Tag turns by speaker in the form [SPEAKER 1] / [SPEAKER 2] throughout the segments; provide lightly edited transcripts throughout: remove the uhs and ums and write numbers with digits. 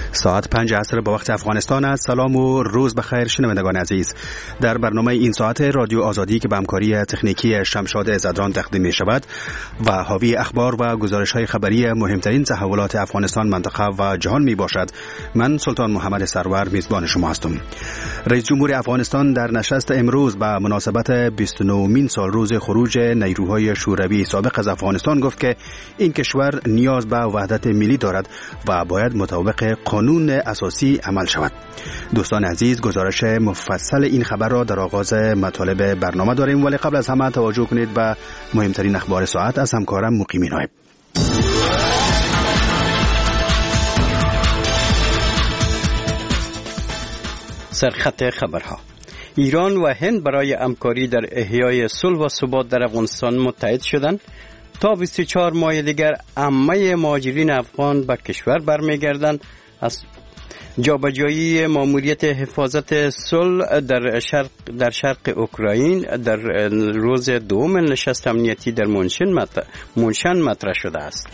[SPEAKER 1] ساعت 5 عصر به وقت افغانستان است. سلام و روز بخیر شنوندگان عزیز. در برنامه این ساعت رادیو آزادی که به همکاری تکنیکی شمشاد عزادران تقدیم می شود و حاوی اخبار و گزارش‌های خبری مهمترین تحولات افغانستان، منطقه و جهان می باشد. من سلطان محمد سرور میزبان شما هستم. رئیس جمهور افغانستان در نشست امروز به مناسبت 29مین سال روز خروج نیروهای شوروی سابق از افغانستان گفت که این کشور نیاز به وحدت ملی دارد و باید مطابق قانون اساسی عمل شود. دوستان عزیز، گزارش مفصل این خبر را در آغاز مطالب برنامه داریم، ولی قبل از همه توجه کنید به مهمترین اخبار ساعت از همکارم مقیمی نایب.
[SPEAKER 2] سرخط خبرها: ایران و هند برای همکاری در احیای صلح و ثبات در افغانستان متحد شدند. تا 24 ماه دیگر عامه مهاجرین افغان به کشور برمیگردند. از جابجایی ماموریت حفاظت صلح در شرق اوکراین در روز دوم نشست امنیتی در مونشن مطرح شده است.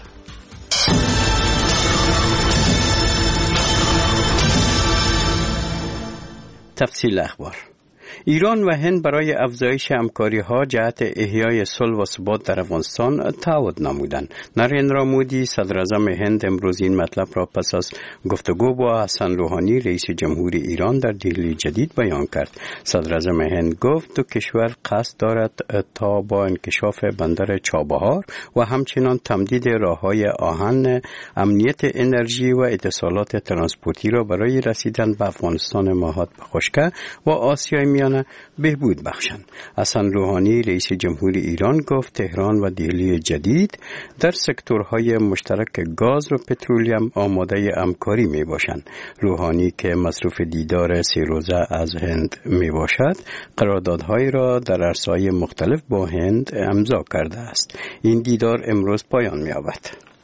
[SPEAKER 2] تفصیل اخبار: ایران و هند برای افزایش همکاری‌ها جهت احیای صلح و ثبات در افغانستان تعهد نمودند. نریندرا مودی صدر اعظم هند امروز این مطلب را پس از گفتگو با حسن روحانی رئیس جمهور ایران در دهلی جدید بیان کرد. صدر اعظم هند گفت دو کشور قصد دارد تا با انکشاف بندر چابهار و همچنین تمدید راه‌های آهن، امنیت انرژی و اتصالات ترانسپورتی را برای رسیدن به افغانستان ماهات خشکه و آسیای میانه بهبود بخشند. حسن روحانی رئیس جمهور ایران گفت تهران و دهلی جدید در سکتورهای مشترک گاز و پترولیم آماده همکاری می باشند. روحانی که مصروف دیدار 3 روزه از هند می باشد، قراردادهای را در عرصه‌های مختلف با هند امضا کرده است. این دیدار امروز پایان می یابد.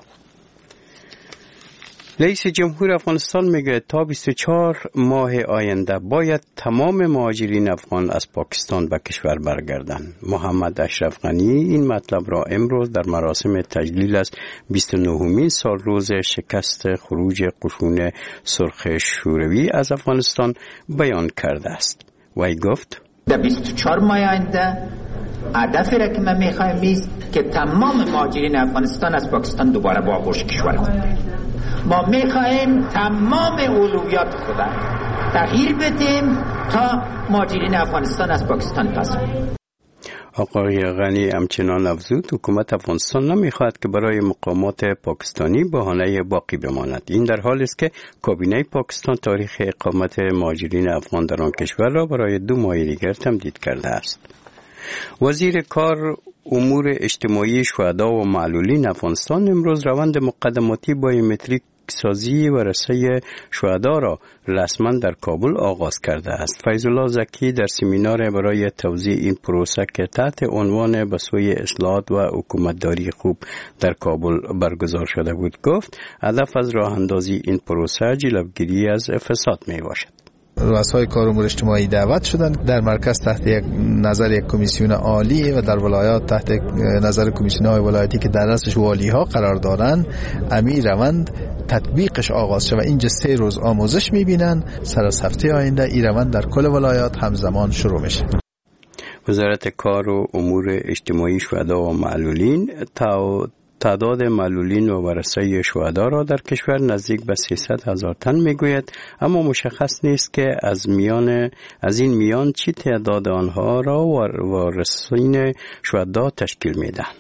[SPEAKER 2] رئیس جمهور افغانستان میگه تا 24 ماه آینده باید تمام مهاجرین افغان از پاکستان به کشور برگردند. محمد اشرف غنی این مطلب را امروز در مراسم تجلیل از 29مین سال روز شکست خروج قشون سرخ شوروی از افغانستان بیان کرده است. وی گفت
[SPEAKER 3] در 24 ماه آینده هدفی را که ما میخوایم است که تمام مهاجرین افغانستان از پاکستان دوباره با آغوش کشور کنند. ما میخوایم تمام اولویات خود تغییر بدیم تا مهاجرین افغانستان از پاکستان پس برند.
[SPEAKER 2] آقای غنی همچنان افزود حکومت افغانستان نمیخواهد که برای مقامات پاکستانی بهانه باقی بماند. این در حالی است که کابینه پاکستان تاریخ اقامت مهاجرین افغان در آن کشور را برای 2 ماه دیگر تمدید کرده است. وزیر کار امور اجتماعی شهدا و معلولین افغانستان امروز روند مقدماتی بایومتریک سازی و رسای شهدا را رسما در کابل آغاز کرده است. فیض الله زکی در سمینار برای توضیح این پروسه که تحت عنوان به سوی اصلاحات و حکومتداری خوب در کابل برگزار شده بود گفت هدف از راه اندازی این پروسه جلوگیری از فساد می باشد.
[SPEAKER 4] رؤسای کار امور اجتماعی دعوت شدند در مرکز تحت نظر یک کمیسیون عالی و در ولایات تحت نظر کمیسیون‌های ولایتی که در دستش والی‌ها قرار دارند امی روند تطبیقش آغاز شد و اینجا 3 روز آموزش می‌بینن. سر از هفته آینده این روند در کل ولایات همزمان شروع میشه.
[SPEAKER 2] وزارت کار و امور اجتماعی شهدا و معلولین تعداد معلولین و ورثه شهدا را در کشور نزدیک به 300,000 تن میگوید، اما مشخص نیست که از این میان چی تعداد آنها را وارثین شهدا تشکیل میدهند.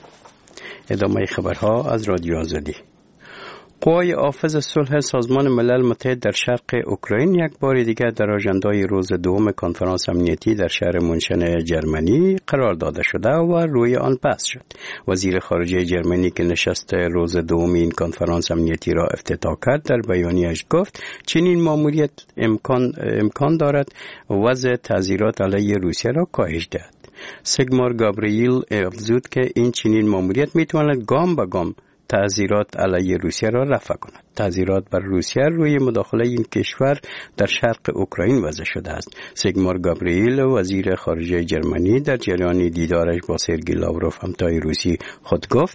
[SPEAKER 2] ادامه خبرها از رادیو آزادی. قوای حافظ صلح سازمان ملل متحد در شرق اوکراین یک بار دیگر در آژندای روز دوم کنفرانس امنیتی در شهر مونشن جرمنی قرار داده شده و روی آن بحث شد. وزیر خارجه جرمنی که نشست روز دوم این کنفرانس امنیتی را افتتاح کرد در بیانیه‌اش گفت چنین ماموریت امکان دارد وضع تعزیرات علیه روسیه را کاهش دهد. سیگمار گابریل افزود که این چنین ماموریت میتواند گام به گام تعزیرات علیه روسیه را رفع کند. تعزیرات بر روسیه روی مداخله این کشور در شرق اوکراین وضع شده است. سیگمار گابریل وزیر خارجه جرمنی در جریان دیدارش با سرگئی لاوروف همتای روسی خود گفت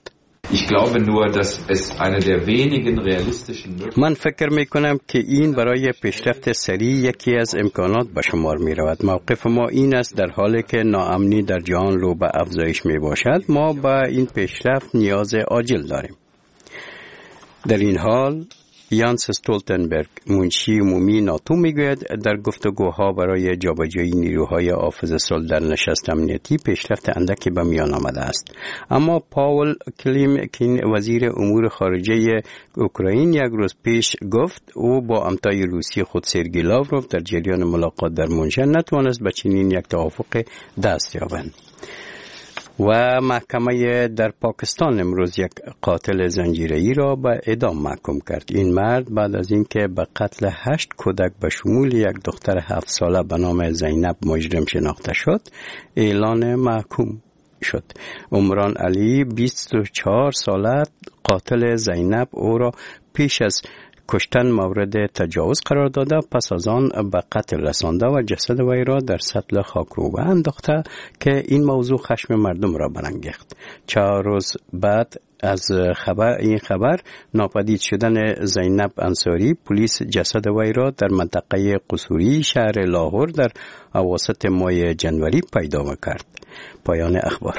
[SPEAKER 2] من فکر میکنم که این برای پیشرفت سریع یکی از امکانات به شمار می رود. موقف ما این است در حالی که ناامنی در جهان رو به افزایش می باشد، ما به این پیشرفت نیاز عاجل داریم. در این حال یانس استولتنبرگ، منشی عمومی ناتو، میگوید در گفتگوها برای جابجایی نیروهای حافظ صلح در نشست امنیتی پیشرفت اندکی به میان آمده است. اما پاول کلیمکین، وزیر امور خارجه اوکراین، یک روز پیش گفت او با امتای روسی خود سرگئی لاوروف در جریان ملاقات در مونشن نتوانست به چنین یک توافق دست یابند. و محکمه در پاکستان امروز یک قاتل زنجیره‌ای را به اعدام محکوم کرد. این مرد بعد از اینکه به قتل 8 کودک به شمول یک دختر 7 ساله به نام زینب مجرم شناخته شد، اعلان محکوم شد. عمران علی 24 ساله قاتل زینب او را پیش از کشتن مورد تجاوز قرار داده، پس از آن به قتل رسانده و جسد وی را در سطل خاکروبه انداخته که این موضوع خشم مردم را برانگیخت. 4 روز بعد از این خبر ناپدید شدن زینب انصاری، پلیس جسد وی را در منطقه قصوری شهر لاهور در اواسط ماه جنوری پیدا کرد. پایان اخبار.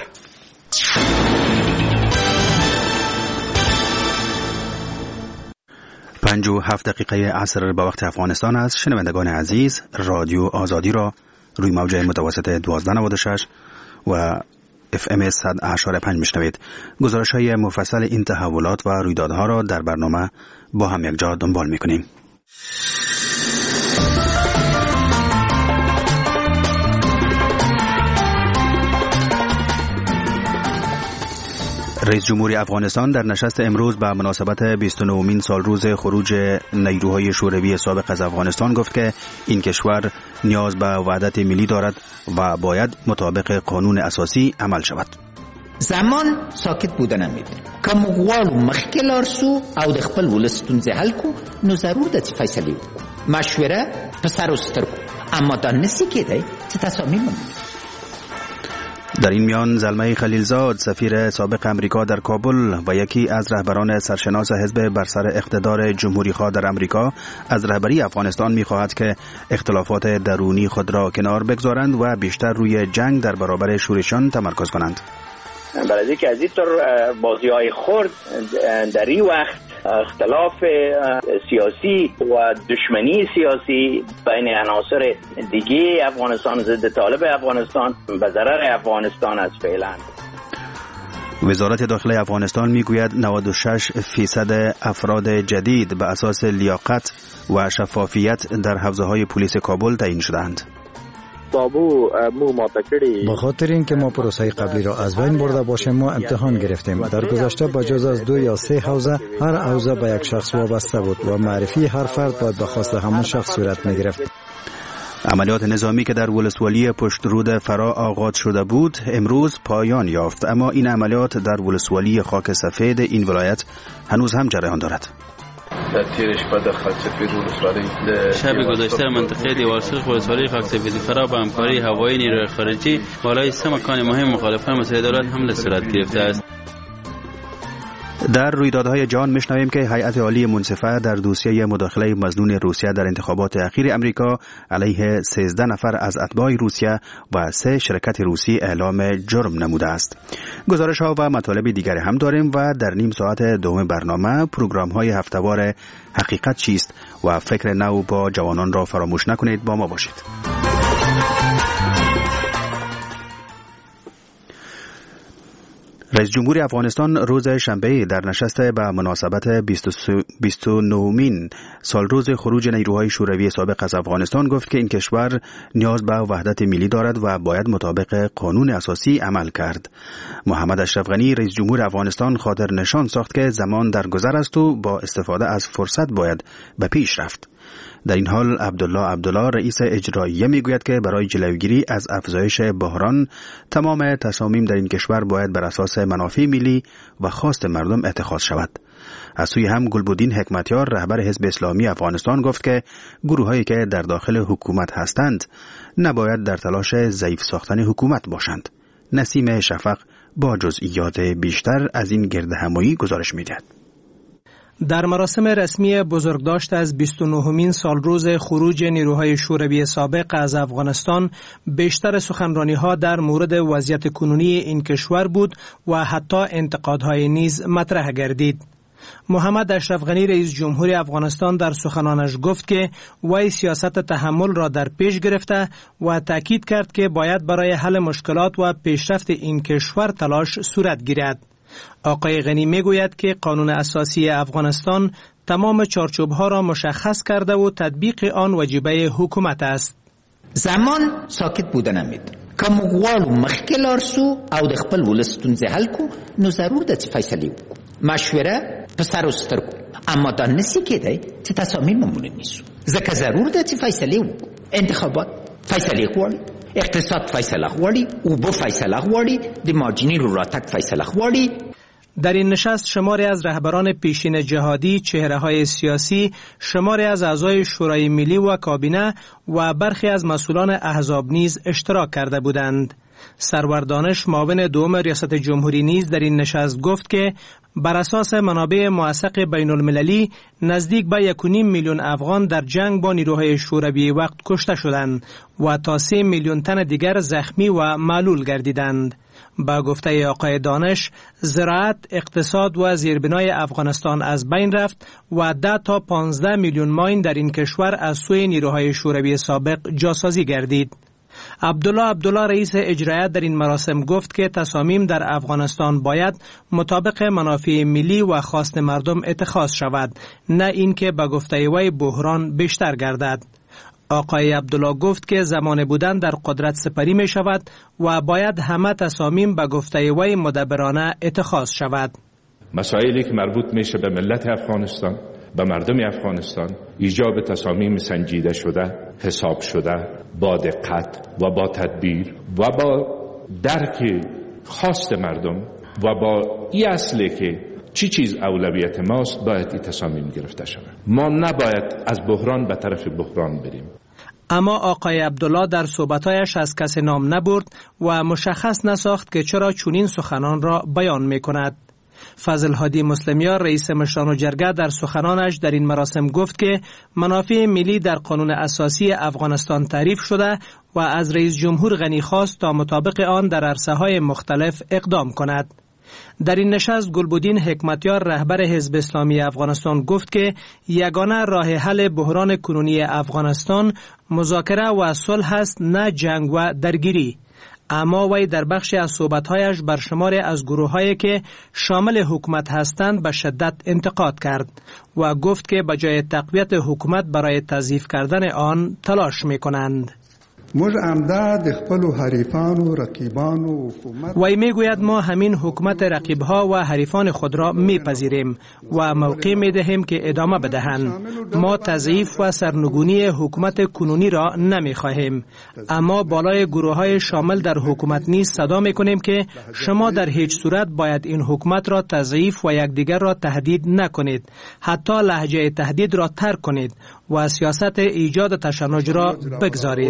[SPEAKER 1] 57 دقیقه عصر به وقت افغانستان است. شنوندگان عزیز، رادیو آزادی را روی موج متوسط 1296 و FM 100.5 میشنوید. گزارش های مفصل این تحولات و رویدادها را در برنامه با هم یک جا دنبال میکنیم. رئیس جمهوری افغانستان در نشست امروز به مناسبت 29مین سالروز خروج نیروهای شوروی سابق از افغانستان گفت که این کشور نیاز به وحدت ملی دارد و باید مطابق قانون اساسی عمل شود.
[SPEAKER 3] زمان ساکت بودن نمیده. که مغوالو مخکې لاړ سو او د خپل ولس ستونزې حل کو، نو ضرور ده چې فیصلې وکړو. مشوره په سر و سترګو، اما دا نسی کېدی چې تصامیم ومني.
[SPEAKER 1] در این میان زلمه خلیلزاد، سفیر سابق امریکا در کابل و یکی از رهبران سرشناس حزب بر سر اقتدار جمهوری‌خواه در امریکا، از رهبری افغانستان می‌خواهد که اختلافات درونی خود را کنار بگذارند و بیشتر روی جنگ در برابر شورشان تمرکز کنند.
[SPEAKER 5] برای که از این طور بازی‌های خرد در این وقت اختلاف سیاسی و دشمنی سیاسی بین عناصر دیگه افغانستان ضد طالب افغانستان به ضرر افغانستان است فعلا.
[SPEAKER 1] وزارت داخله افغانستان میگوید 96% افراد جدید به اساس لیاقت و شفافیت در حوزه‌های پلیس کابل تعیین شدند.
[SPEAKER 6] به خاطر اینکه ما پروسه قبلی را از بین برده باشیم، ما امتحان گرفتیم. در گذشته بجز از 2 یا 3 حوزه، هر حوزه به یک شخص وابسته بود و معرفی هر فرد باید به خواست همون شخص صورت می‌گرفت.
[SPEAKER 1] عملیات نظامی که در ولسوالی پشت رود فرا آغاز شده بود امروز پایان یافت، اما این عملیات در ولسوالی خاک سفید این ولایت هنوز هم جریان دارد.
[SPEAKER 7] در تیر شب در خاک سفید ولسوالی شب گذشته در منطقه دیوارسوز ولسوالی خاک سفید فرا با همکاری هوایی نیروی خارجی بالای 3 مکان مهم مخالفان مسئله دولت حمله صورت گرفته است.
[SPEAKER 1] در رویدادهای جهان میشنویم که هیئت عالی منصفه در دوسیه مداخله مظنون روسیه در انتخابات اخیر امریکا علیه 13 نفر از اتباع روسیه و 3 شرکت روسی اعلام جرم نموده است. گزارش ها و مطالب دیگری هم داریم و در نیم ساعت دوم برنامه پروگرام های هفته‌وار حقیقت چیست و فکر نو با جوانان را فراموش نکنید. با ما باشید. رئیس جمهوری افغانستان روز شنبه در نشست به مناسبت 29مین سالروز خروج نیروهای شوروی سابق از افغانستان گفت که این کشور نیاز به وحدت ملی دارد و باید مطابق قانون اساسی عمل کرد. محمد اشرف غنی رئیس جمهور افغانستان خاطر نشان ساخت که زمان در گذر است و با استفاده از فرصت باید به پیش رفت. در این حال عبدالله رئیس اجراییه میگوید که برای جلوگیری از افزایش بحران تمام تصامیم در این کشور باید بر اساس منافع ملی و خواست مردم اتخاذ شود. از سوی هم گلبدین حکمتیار رهبر حزب اسلامی افغانستان گفت که گروهایی که در داخل حکومت هستند نباید در تلاش ضعیف ساختن حکومت باشند. نسیم شفق با جزئیات بیشتر از این گردهمایی گزارش می‌دهد.
[SPEAKER 8] در مراسم رسمی بزرگداشت از 29مین سالروز خروج نیروهای شوروی سابق از افغانستان، بیشتر سخنرانی‌ها در مورد وضعیت کنونی این کشور بود و حتی انتقادهای نیز مطرح گردید. محمد اشرف غنی رئیس جمهور افغانستان در سخنانش گفت که وی سیاست تحمل را در پیش گرفته و تاکید کرد که باید برای حل مشکلات و پیشرفت این کشور تلاش صورت گیرد. آقای غنی میگوید که قانون اساسی افغانستان تمام چارچوبها را مشخص کرده و تطبیق آن وجیبه حکومت است.
[SPEAKER 3] زمان ساکت بودن نمید. که مغوالو مخکلار سو او د خپل ولستونزه حل کو نو ضرور ده چې فیصله وکړو. مشوره په سر او سترګو، اما دا نسی کېدی چې تصامیم ممنوع نیسو. ځکه ضرور ده چې فیصله وکړو. انتخابات فیصله غواړي، اقتصاد فیصله غواړي، اوبه فیصله غواړي، د ماجنینو راتګ فیصله غواړي.
[SPEAKER 8] در این نشست شماری از رهبران پیشین جهادی، چهره‌های سیاسی، شماری از اعضای شورای ملی و کابینه و برخی از مسئولان احزاب نیز اشتراک کرده بودند. سرور دانش معاون دوم ریاست جمهوری نیز در این نشست گفت که بر اساس منابع موثق بین المللی نزدیک به 1.5 میلیون افغان در جنگ با نیروهای شوروی وقت کشته شدند و تا 3 میلیون تن دیگر زخمی و معلول گردیدند. با گفته آقای دانش، زراعت، اقتصاد و زیربنای افغانستان از بین رفت و 10 تا 15 میلیون ماین در این کشور از سوی نیروهای شوروی سابق جاسازی گردید. عبدالله رئیس اجرایی در این مراسم گفت که تصامیم در افغانستان باید مطابق منافع ملی و خواست مردم اتخاذ شود، نه اینکه به گفته وی بحران بیشتر گردد. آقای عبدالله گفت که زمان بودن در قدرت سپری می شود و باید همه تصامیم به گفته وی مدبرانه اتخاذ شود.
[SPEAKER 9] مسائلی که مربوط میشه به ملت افغانستان، به مردم افغانستان، ایجاب تصامیم سنجیده شده، حساب شده، با دقت و با تدبیر و با درک خواست مردم و با این اصله که چیز اولویت ماست باید این تصامیم گرفته شود. ما نباید از بحران به طرف بحران بریم.
[SPEAKER 8] اما آقای عبدالله در صحبتایش از کسی نام نبرد و مشخص نساخت که چرا چنین سخنان را بیان می کند. فضل هادی مسلمیار رئیس مشران جرگه در سخنانش در این مراسم گفت که منافع ملی در قانون اساسی افغانستان تعریف شده و از رئیس جمهور غنی خواست تا مطابق آن در عرصه‌های مختلف اقدام کند. در این نشست گلبدین حکمتیار رهبر حزب اسلامی افغانستان گفت که یگانه راه حل بحران کنونی افغانستان مذاکره و صلح است، نه جنگ و درگیری. اما وی در بخشی از صحبت‌هایش بر شماری از گروه‌هایی که شامل حکومت هستند به شدت انتقاد کرد و گفت که بجای تقویت حکومت برای تضعیف کردن آن تلاش می‌کنند. وی میگوید ما همین حکومت رقیبها و حریفان خود را میپذیریم و موقع میدهیم که ادامه بدهند. ما تضعیف و سرنگونی حکومت کنونی را نمیخواهیم، اما بالای گروه‌های شامل در حکومت نیز صدا میکنیم که شما در هیچ صورت باید این حکومت را تضعیف و یکدیگر را تهدید نکنید، حتی لهجه تهدید را ترک کنید و سیاست ایجاد تشنج را بگذارید.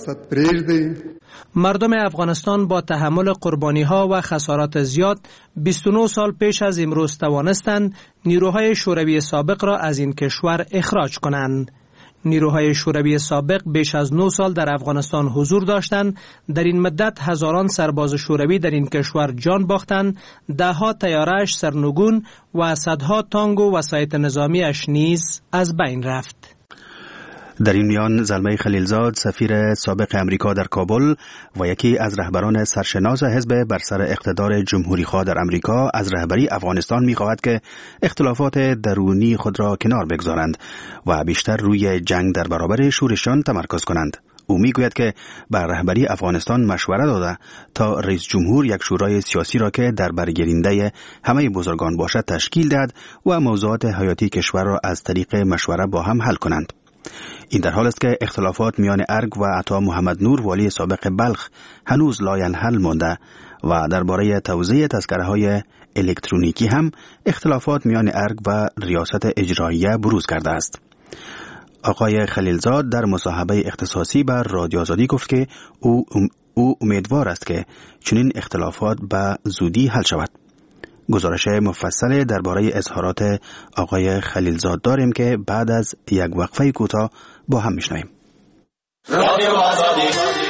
[SPEAKER 8] مردم افغانستان با تحمل قربانی‌ها و خسارات زیاد 29 سال پیش از امروز توانستند نیروهای شوروی سابق را از این کشور اخراج کنند. نیروهای شوروی سابق بیش از 9 سال در افغانستان حضور داشتند. در این مدت هزاران سرباز شوروی در این کشور جان باختند، ده‌ها طیاره‌اش سرنگون و صدها تانک و وسایط نظامی‌اش نیز از بین رفت.
[SPEAKER 1] در این میان زلمه خلیلزاد سفیر سابق امریکا در کابل و یکی از رهبران سرشناس حزب بر سر اقتدار جمهوری خواه در امریکا از رهبری افغانستان می‌خواهد که اختلافات درونی خود را کنار بگذارند و بیشتر روی جنگ در برابر شورشیان تمرکز کنند. او میگوید که بر رهبری افغانستان مشوره داده تا رئیس جمهور یک شورای سیاسی را که در برگیرنده همه بزرگان باشد تشکیل دهد و موضوعات حیاتی کشور را از طریق مشوره با هم حل کنند. این در حال است که اختلافات میان ارگ و عطا محمد نور والی سابق بلخ هنوز لاینحل مانده و درباره توزیع تذکره‌های الکترونیکی هم اختلافات میان ارگ و ریاست اجراییه بروز کرده است. آقای خلیلزاد در مصاحبه اختصاصی بر رادیو آزادی گفت که او امیدوار است که چنین اختلافات به زودی حل شود. گزارش مفصل درباره اظهارات آقای خلیلزاد داریم که بعد از یک وقفه کوتاه با هم میشنویم. رادیو آزادی.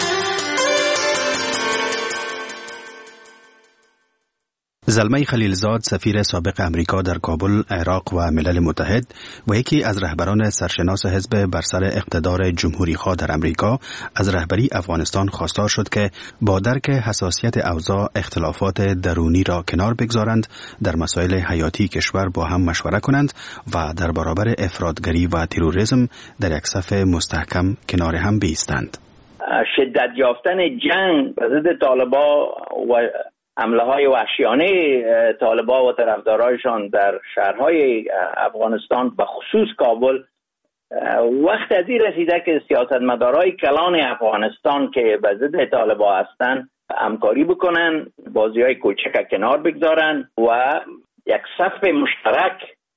[SPEAKER 1] زلمه خلیلزاد سفیر سابق امریکا در کابل، عراق و ملل متحد و یکی از رهبران سرشناس حزب بر سر اقتدار جمهوری‌خواه در امریکا از رهبری افغانستان خواستار شد که با درک حساسیت اوضاع اختلافات درونی را کنار بگذارند، در مسائل حیاتی کشور با هم مشوره کنند و در برابر افراطگری و تروریسم در یک صف مستحکم کنار هم بایستند.
[SPEAKER 5] شدت یافتن جنگ ضد طالبان و حمله های وحشیانه طالبان و طرفدارایشان در شهرهای افغانستان به خصوص کابل وقت از این رسیده که سیاستمدارای کلان افغانستان که به ضد طالبان هستند همکاری بکنن، بازی‌های کوچک کنار بگذارن و یک صف مشترک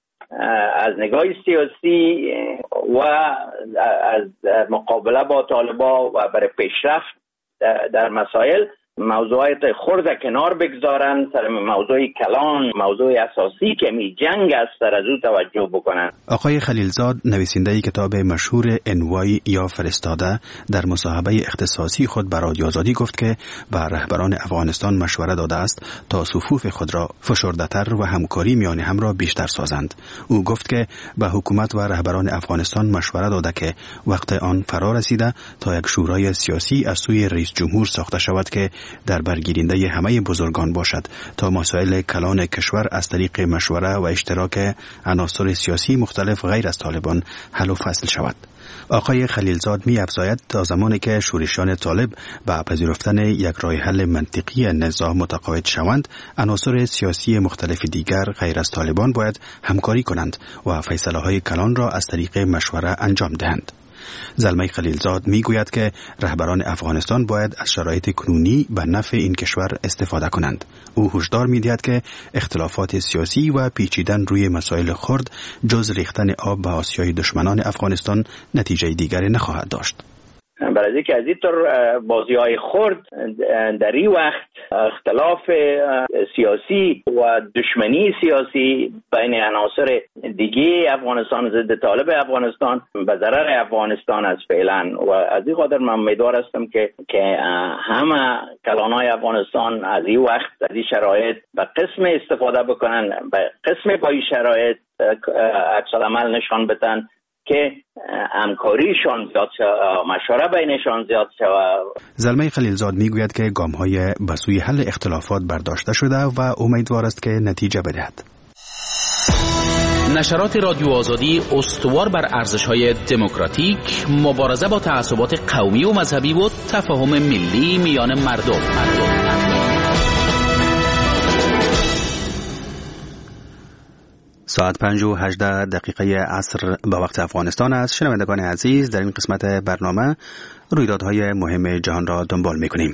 [SPEAKER 5] از نگاه سیاسی و از مقابله با طالبان و برای پیشرفت در مسائل موضوعات خرد کنار بگذارن، سر موضوع کلان، موضوع اساسی که می جنگ است سر از او توجه بکنن.
[SPEAKER 1] آقای خلیلزاد نویسنده کتاب مشهور انوای یا فرستاده در مصاحبه اختصاصی خود بر رادیو آزادی گفت که به رهبران افغانستان مشوره داده است تا صفوف خود را فشرده‌تر و همکاری میان هم را بیشتر سازند. او گفت که به حکومت و رهبران افغانستان مشوره داده که وقت آن فرا رسیده تا یک شورای سیاسی از سوی رئیس جمهور ساخته شود که در برگیرنده همه بزرگان باشد تا مسائل کلان کشور از طریق مشوره و اشتراک عناصر سیاسی مختلف غیر از طالبان حل و فصل شود. آقای خلیلزاد می افزاید تا زمانی که شورشیان طالب به پذیرفتن یک راه حل منطقی نزاع متقاعد شوند، عناصر سیاسی مختلف دیگر غیر از طالبان باید همکاری کنند و فیصله‌های کلان را از طریق مشوره انجام دهند. زلمه خلیلزاد میگوید که رهبران افغانستان باید از شرایط کنونی به نفع این کشور استفاده کنند. او هشدار می‌دهد که اختلافات سیاسی و پیچیدن روی مسائل خرد جز ریختن آب به آسیای دشمنان افغانستان نتیجه دیگری نخواهد داشت.
[SPEAKER 5] برای که از این طور بازی‌های خرد در این وقت اختلاف سیاسی و دشمنی سیاسی بین عناصر دیگه افغانستان ضد طالب افغانستان به ضرر افغانستان است فعلا و از این قدر من امیدوار هستم که همه کلانای افغانستان از این وقت از این شرایط به قسم استفاده بکنن، به قسم با این شرایط عکس العمل نشان بدن که همکاریشان زیاد شود، مشوره بینشان زیاد شود.
[SPEAKER 1] زلمه خلیلزاد میگوید که گام‌های به سوی حل اختلافات برداشته شده و امیدوار است که نتیجه بدهد.
[SPEAKER 10] نشرات رادیو آزادی استوار بر ارزش‌های دموکراتیک، مبارزه با تعصبات قومی و مذهبی و تفاهم ملی میان مردم.
[SPEAKER 1] ساعت 5:18 عصر به وقت افغانستان است. شنوندگان عزیز، در این قسمت برنامه رویدادهای مهم جهان را دنبال می‌کنیم.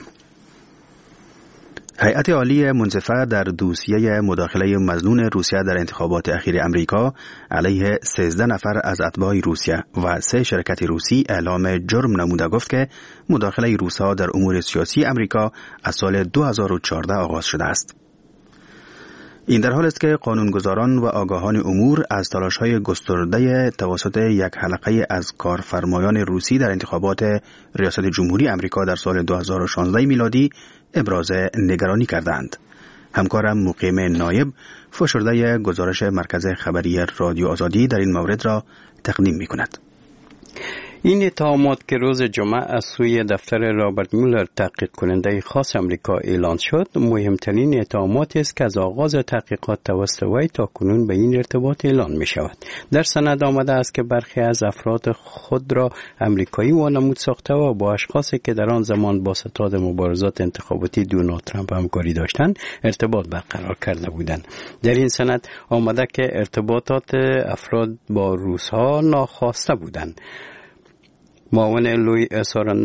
[SPEAKER 1] هیئت عالی منصفه در دوسیه مداخله مظنون روسیه در انتخابات اخیر امریکا علیه 13 نفر از اتباع روسیه و 3 شرکت روسی اعلام جرم نموده گفت که مداخله روس‌ها در امور سیاسی امریکا از سال 2014 آغاز شده است. این در حال است که قانونگذاران و آگاهان امور از تلاش‌های گسترده توسط یک حلقه از کارفرمایان روسی در انتخابات ریاست جمهوری امریکا در سال 2016 میلادی ابراز نگرانی کردند. همکارم مقیم نایب فشرده گزارش مرکز خبری رادیو آزادی در این مورد را تقدیم می‌کند.
[SPEAKER 2] این اتهامات که روز جمعه از سوی دفتر رابرت مولر تحقیق کننده خاص امریکا اعلان شد، مهمترین اتهاماتی است که از آغاز تحقیقات توسط وی تا کنون به این ارتباط اعلان می شود. در سند آمده است که برخی از افراد خود را امریکایی وانمود ساخته و با اشخاصی که در آن زمان با ستاد مبارزات انتخاباتی دونالد ترامپ همکاری داشتند ارتباط برقرار کرده بودند. در این سند آمده که ارتباطات افراد با روس‌ها ناخواسته بودند. معاون لوی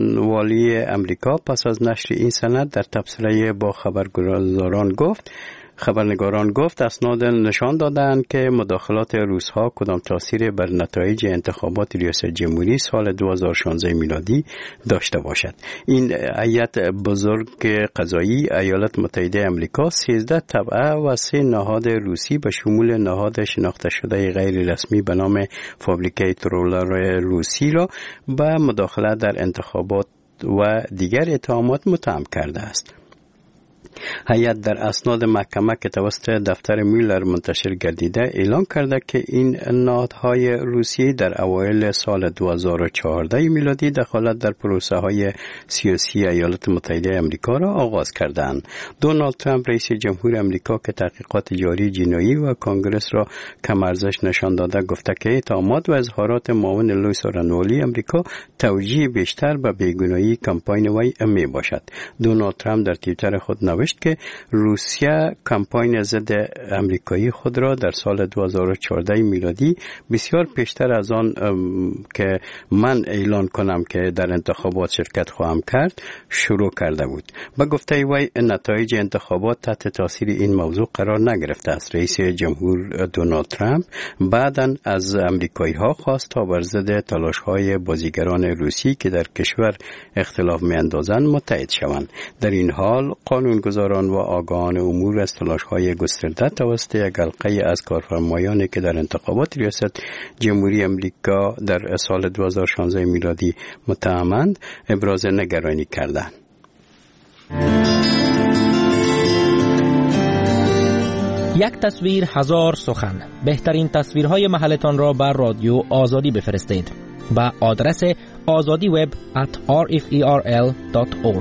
[SPEAKER 2] سارنوالی امریکا پس از نشر این سند در تبصره با خبرگزاران گفت خبرنگاران گفت اسناد نشان دادند که مداخلات روس‌ها کدام تاثیر بر نتایج انتخابات ریاست جمهوری سال 2016 میلادی داشته باشد. این هیئت بزرگ قضایی ایالات متحده آمریکا 13 تبعه و 3 نهاد روسی به شمول نهاد شناخته شده غیر رسمی به نام فابریکه رولر روسی را به مداخله در انتخابات و دیگر اتهامات متهم کرده است. هیئت در اسناد محکمه که توسط دفتر میولر منتشر گردیده اعلام کرده که این نهادهای روسی در اوایل سال 2014 میلادی دخالت در پروسه های سیاسی ایالات متحده آمریکا را آغاز کردند. دونالد ترامپ رئیس جمهور آمریکا که تحقیقات جاری جنایی و کنگره را کم ارزش نشان داده گفته که اتهامات و اظهارات معاون لوئیس رانوالی آمریکا توجیه بیشتر به بیگناهی کمپاین وی می باشد. دونالد ترامپ در توییتر خود نوشت که روسیه کمپاین ضد امریکایی خود را در سال 2014 میلادی بسیار پیشتر از آن که من اعلان کنم که در انتخابات شرکت خواهم کرد شروع کرده بود. به گفته وی نتایج انتخابات تحت تاثیر این موضوع قرار نگرفته است. رئیس جمهور دونالد ترامپ بعداً از امریکایی ها خواست تا بر ضد تلاش های بازیگران روسی که در کشور اختلاف می‌اندازند متحد شوند. در این حال قانونگذاران و آگاهان امور از تلاش‌های گسترده توسط یک حلقه از کارفرمایانی که در انتخابات ریاست جمهوری آمریکا در سال 2016 میلادی متهمند ابراز نگرانی کردند.
[SPEAKER 11] یک تصویر هزار سخن. بهترین تصویرهای محلتان را بر رادیو آزادی بفرستید با آدرس azadiweb@rferl.org.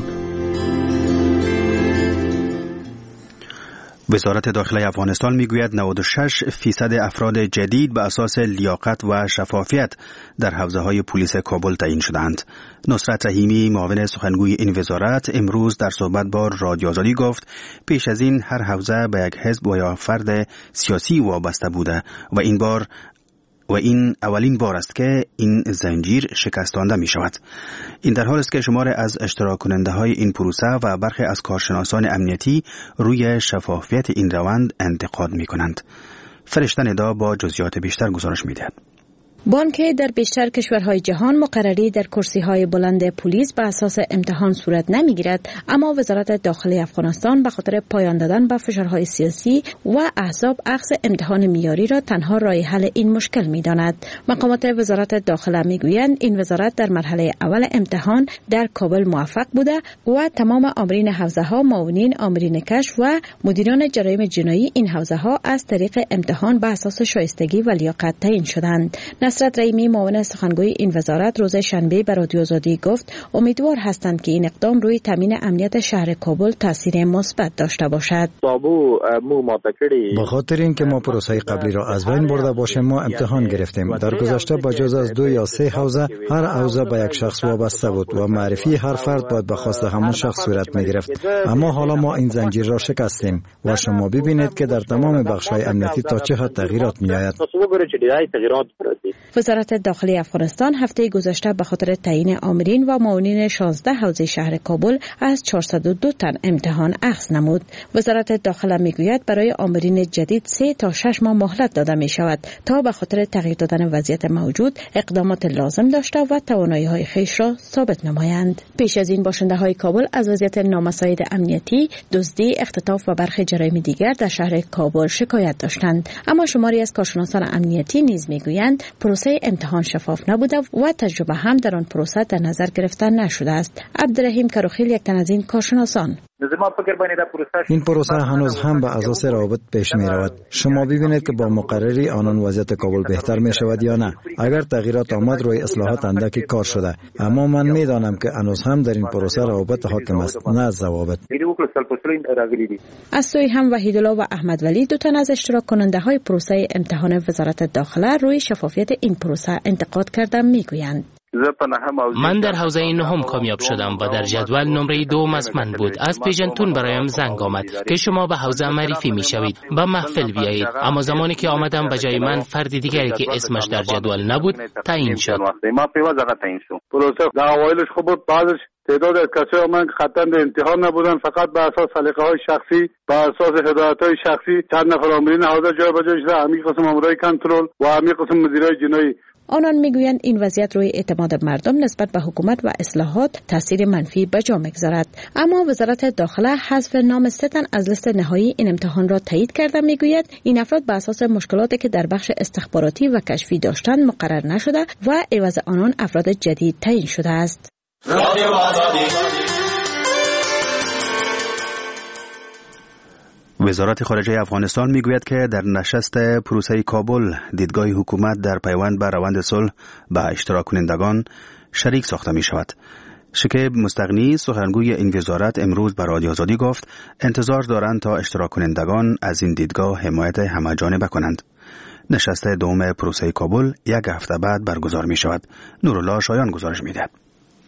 [SPEAKER 1] وزارت داخله افغانستان میگوید 96% افراد جدید به اساس لیاقت و شفافیت در حوزه‌های پلیس کابل تعیین شدند. نصرت رحیمی معاون سخنگوی این وزارت امروز در صحبت با رادیو آزادی گفت پیش از این هر حوزه به یک حزب و یا فرد سیاسی وابسته بوده و این اولین بار است که این زنجیر شکستانده می شود. این در حال است که شمار از اشتراک کننده های این پروسه و برخی از کارشناسان امنیتی روی شفافیت این روند انتقاد می کنند. فرشته ندا با جزئیات بیشتر گزارش می دهد.
[SPEAKER 12] بانک در بیشتر کشورهای جهان مقرری در کرسی‌های بلند پلیس به اساس امتحان صورت نمی‌گیرد، اما وزارت داخله افغانستان به خاطر پایان دادن به فشارهای سیاسی و احزاب اخذ امتحان معیاری را تنها راه حل این مشکل می‌داند. مقامات وزارت داخله می‌گویند این وزارت در مرحله اول امتحان در کابل موفق بوده و تمام آمرین حوزه‌ها، معاونین آمرین کشف و مدیران جرایم جنایی این حوزه‌ها از طریق امتحان به اساس شایستگی و لیاقت تعیین شدند. نصرت رحیمی معاون سخنگوی این وزارت روز شنبه به رادیو آزادی گفت امیدوار هستند که این اقدام روی تامین امنیت شهر کابل تاثیر مثبت داشته باشد.
[SPEAKER 6] به خاطر اینکه ما پروسه قبلی را از بین برده باشیم ما امتحان گرفتیم. در گذشته با جز از 2 یا 3 حوزه هر حوزه به یک شخص وابسته بود و معرفی هر فرد باید به خواست همون شخص صورت می‌گرفت. اما حالا ما این زنجیر را شکستیم و شما ببینید که در تمام بخش‌های امنیتی تا چه حد تغییرات می‌آید.
[SPEAKER 12] وزارت داخلی افغانستان هفته گذشته به خاطر تعیین آمرین و معاونین 16 حوزه شهر کابل از 402 تن امتحان اخذ نمود. وزارت داخله میگوید برای آمرین جدید 3 تا 6 ماه مهلت داده می شود تا به خاطر تغییر دادن وضعیت موجود اقدامات لازم داشته و توانایی‌های خویش را ثابت نمایند. پیش از این باشنده‌های کابل از وضعیت نامساعد امنیتی، دزدی، اختطاف و برخی جرایم دیگر در شهر کابل شکایت داشتند، اما شماری از کارشناسان امنیتی نیز میگویند پروسه امتحان شفاف نبوده و تجربه هم در آن پروسه در نظر گرفته نشده است. عبدالرحیم کروخیل یک تن از این کارشناسان:
[SPEAKER 6] این پروسه هنوز هم به اساس روابط پیش می رود. شما ببینید که با مقرری آنان وضعیت کابل بهتر می شود یا نه. اگر تغییرات آمد روی اصلاحات اندکی کار شده، اما من می دانم که هنوز هم در این پروسه روابط حاکم است، نه ضوابط.
[SPEAKER 12] از سوی هم وحیدالله و احمد ولی دو تن از اشتراک کننده های پروسه امتحان وزارت داخله روی شفافیت این پروسه انتقاد کردند. میگویند
[SPEAKER 13] من در حوزه نهم کامیاب شدم و در جدول نمره 2 از من بود. از پیجنتون برایم زنگ آمد که شما به حوزه معرفی می شوید، به محفل بیایید. اما زمانی که آمدم به جای من فرد دیگری که اسمش در جدول نبود تعیین شد.
[SPEAKER 14] تعداد از کسای آمدن که خطاند امتحان نبودن، فقط به اساس سلیقه‌های شخصی، به اساس هدایت‌های شخصی چند نفر آمرین حوزه جابجا شده. همین قسم مامورای کنترل و همین قسم مدیرای جنایی.
[SPEAKER 12] آنان میگویند این وضعیت روی اعتماد مردم نسبت به حکومت و اصلاحات تاثیر منفی به جا می‌گذارد. اما وزارت داخله حذف نام 3 تن از لیست نهایی این امتحان را تایید کرده. میگوید این افراد به اساس مشکلاتی که در بخش استخباراتی و کشفی داشتند مقرر نشده و عوض آنان افراد جدید تعیین شده است.
[SPEAKER 1] وزارت خارجه افغانستان میگوید که در نشست پروسه کابل دیدگاه حکومت در پیوند به روند صلح به اشتراک کنندگان شریک ساخته می شود. شکیب مستغنی سخنگوی این وزارت امروز به رادیو آزادی گفت انتظار دارند تا اشتراک کنندگان از این دیدگاه حمایت همه‌جانبه کنند. نشست دوم پروسه کابل 1 هفته بعد برگزار می شود. نورالله شایان گزارش می دهد.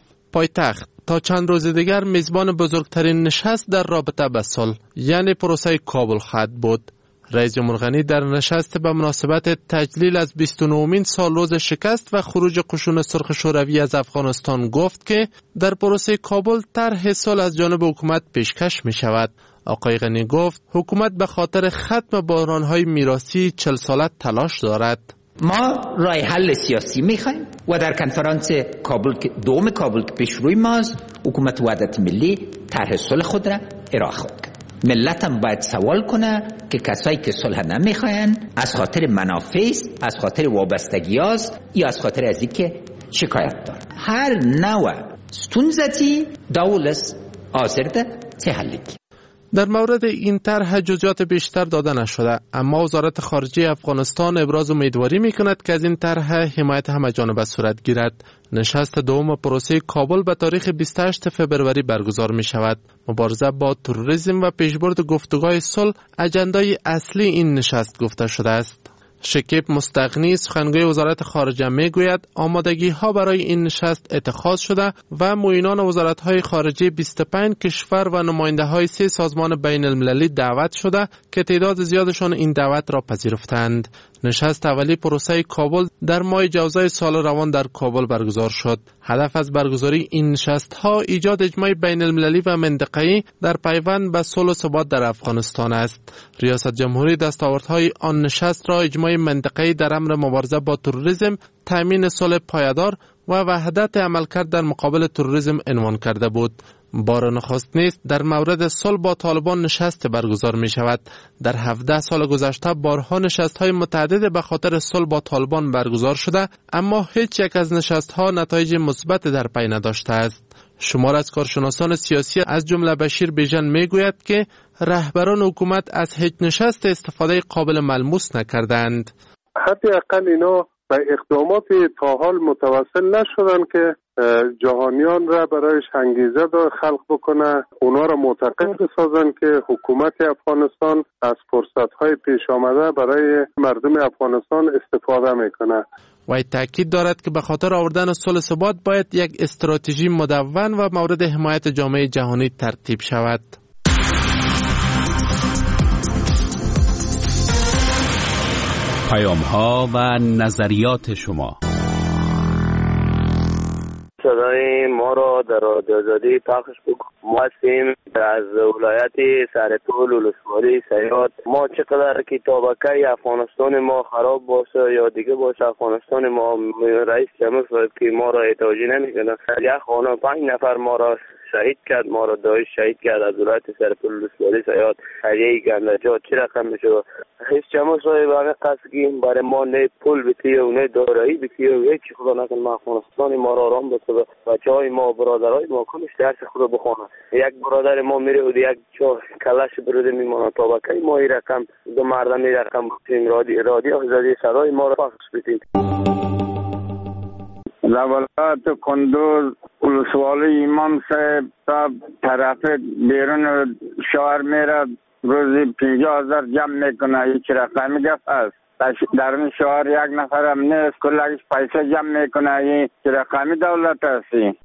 [SPEAKER 15] پایتخت تا چند روز دیگر میزبان بزرگترین نشست در رابطه به صلح یعنی پروسه کابل خواهد بود. رئیس جمهور غنی در نشست به مناسبت تجلیل از 29مین سالروز شکست و خروج قشون سرخ شوروی از افغانستان گفت که در پروسه کابل طرح صلح از جانب حکومت پیشکش می شود. آقای غنی گفت حکومت به خاطر ختم بحران‌های میراثی 40 ساله تلاش دارد.
[SPEAKER 3] ما راه حل سیاسی میخوایم و در کنفرانس کابل دوم کابل که پیش روی ماست حکومت وحدت ملی طرح صلح خود را ارائه خواهد کرد. ملت هم باید سوال کنه که کسایی که صلح نمیخواین از خاطر منافع است، از خاطر وابستگی است یا از خاطر از اینکه شکایت داره. هر نوع ستونزتی دولت حاضر ده چه حلی.
[SPEAKER 15] در مورد این طرح جزئیات بیشتر داده نشده، اما وزارت خارجه افغانستان ابراز امیدواری میکند که از این طرح حمایت همه‌جانبه صورت گیرد. نشست دوم پروسه کابل به تاریخ 28 فبروری برگزار می شود. مبارزه با تروریسم و پیشبرد گفتگوهای صلح اجندای اصلی این نشست گفته شده است. شکیب مستغنی سخنگوی وزارت خارجه میگوید آمادگی ها برای این نشست اتخاذ شده و معینان وزارت های خارجه 25 کشور و نماینده های 3 سازمان بین المللی دعوت شده که تعداد زیادشان این دعوت را پذیرفتند. نشست اولی پروسه کابل در ماه جوزای سال روان در کابل برگزار شد. هدف از برگزاری این نشست ها ایجاد اجماع بین المللی و منطقه‌ای در پیوند به صلح و ثبات در افغانستان است. ریاست جمهوری دستاوردهای آن نشست را اجماع منطقه‌ای در امر مبارزه با تروریسم، تامین صلح پایدار و وحدت عملکرد در مقابل تروریسم عنوان کرده بود. بار نخست نیست در مورد صلح با طالبان نشست برگزار می شود. در 17 سال گذشته بارها نشست های متعدد به خاطر صلح با طالبان برگزار شده، اما هیچ یک از نشست ها نتایج مثبت در پی نداشته است. شمار از کارشناسان سیاسی از جمله بشیر بیژن می گوید که رهبران حکومت از هیچ نشست استفاده قابل ملموس نکردند.
[SPEAKER 14] حداقل اینا به اقدامات تا حال متوسل نشدن که جهانیان را برایش انگیزه خلق بکنه، اونا را معتقد بسازن که حکومت افغانستان از فرصت‌های پیش آمده برای مردم افغانستان استفاده میکنه.
[SPEAKER 15] و تأکید دارد که به خاطر آوردن صلح ثبات باید یک استراتژی مدون و مورد حمایت جامعه جهانی ترتیب شود.
[SPEAKER 10] پیام‌ها و نظریات شما.
[SPEAKER 5] صدای ما را در رادیو آزادی پخش بکن. ما هستیم از ولایت سرپل ولسوالی سیاد. ما چقدر که طبقه افغانستان ما خراب باشه یا دیگه باشه، افغانستان ما رئیس جمهور صاحب که ما را توجیه نمیکنه. یک خانه 5 نفر ما را شهید کرد، ما را داعش شهید کرد از ولایت سرپل ولسوالی سیاد. هریه گندجات چه رقم میشه؟ رئیس جمهور صاحب هغه قصد که برای ما نه پول بتیه و نه دارایی بتیه و هیچ خدا نکنه ما افغانستان ما را آرام بسازه. بچهای ما برادرای ما کمش درس خدا بخونه. یک برادر ما میره و یک چه کلاش برده میمونه. طبقه ما این رقم دو مردم این رقم رادیو آزادی صدای ما را پخش بدید.
[SPEAKER 16] در ولایت کندوز ولسوالی امام صاحب تا طرف بیرون شهر میره، روزی 50,000 جمع میکنه. هیچ رقمی گفت است. در این شهر یک نفر هم نیست، کلش پیسه جمع میکنه. این چه رقمی دولت هستی؟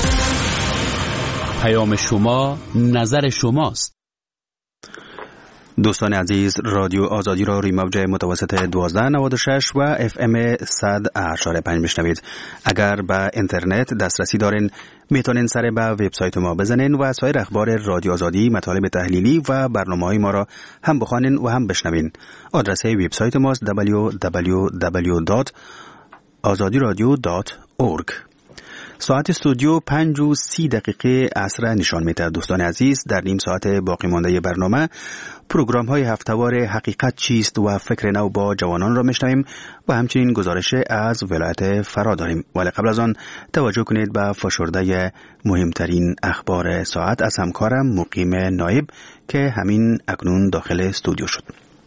[SPEAKER 10] پیام شما نظر شماست.
[SPEAKER 1] دوستان عزیز، رادیو آزادی را روی موج متوسط 1296 و FM 100.5 میشنوید. اگر به اینترنت دسترسی دارین میتونین سر به وبسایت ما بزنین و سایر اخبار رادیو آزادی، مطالب تحلیلی و برنامه‌های ما را هم بخوانین و هم بشنوین. آدرس وبسایت ما است www.azadiradio.org. ساعت استودیو 5:30 عصر نشان میده. دوستان عزیز، در نیم ساعت باقی مانده برنامه پروگرام های هفتهوار حقیقت چیست و فکر نو با جوانان را میشنویم و همچنین گزارش از ولایت فرا داریم. ولی قبل از آن توجه کنید به فشرده مهمترین اخبار ساعت از همکارم مقیم نایب که همین اکنون داخل استودیو شد.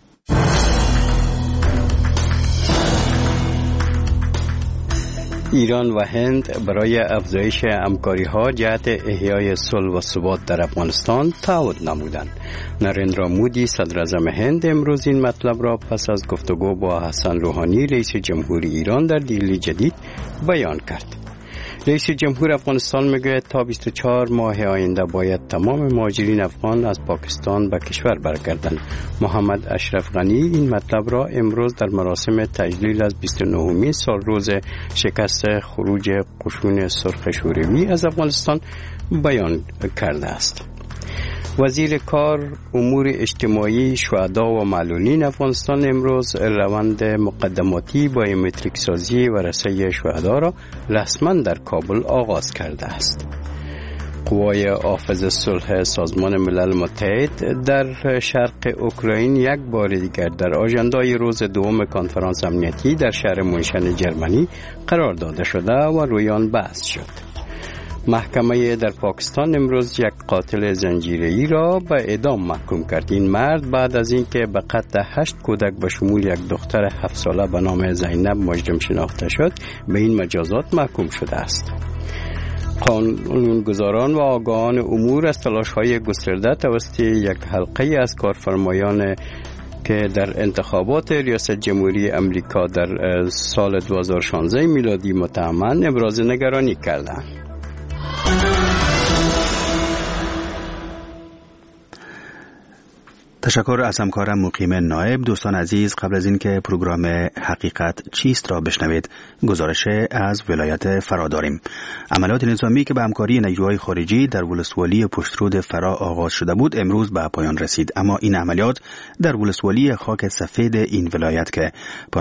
[SPEAKER 2] ایران و هند برای افزایش همکاری‌ها جهت احیای صلح و ثبات در افغانستان تعهد نمودند. نریندرا مودی صدر اعظم هند امروز این مطلب را پس از گفتگو با حسن روحانی رئیس جمهوری ایران در دهلی جدید بیان کرد. رئیس جمهور افغانستان میگوید تا 24 ماه آینده باید تمام مهاجرین افغان از پاکستان به کشور برگردند. محمد اشرف غنی این مطلب را امروز در مراسم تجلیل از 29مین سالروز شکست خروج قشون سرخ شوروی از افغانستان بیان کرده است. وزیر کار امور اجتماعی شهدا و معلولین افغانستان امروز روند مقدماتی بایومتریک سازی ورثه شهدا را رسما در کابل آغاز کرده است. قوای حافظ صلح سازمان ملل متحد در شرق اوکراین یک بار دیگر در آژاندای روز دوم کنفرانس امنیتی در شهر مونشن جرمنی قرار داده شده و روی آن بحث شد. محکمه در پاکستان امروز یک قاتل زنجیره‌ای را به اعدام محکوم کرد. این مرد بعد از اینکه به قتل 8 کودک به شمول یک دختر 7 ساله به نام زینب مجرم شناخته شد به این مجازات محکوم شده است. قانونگذاران و آگاهان امور از تلاش‌های گسترده توسط یک حلقه از کارفرمایان که در انتخابات ریاست جمهوری امریکا در سال 2016 میلادی متهمند ابراز نگرانی کردند.
[SPEAKER 1] تشکر از همکارم مقیم نایب. دوستان عزیز، قبل از اینکه پروگرام حقیقت چیست را بشنوید، گزارش از ولایت فرا داریم. عملیات نظامی که به همکاری نیروهای خارجی در ولسوالی پشترود فرا آغاز شده بود امروز به پایان رسید، اما این عملیات در ولسوالی خاک سفید این ولایت که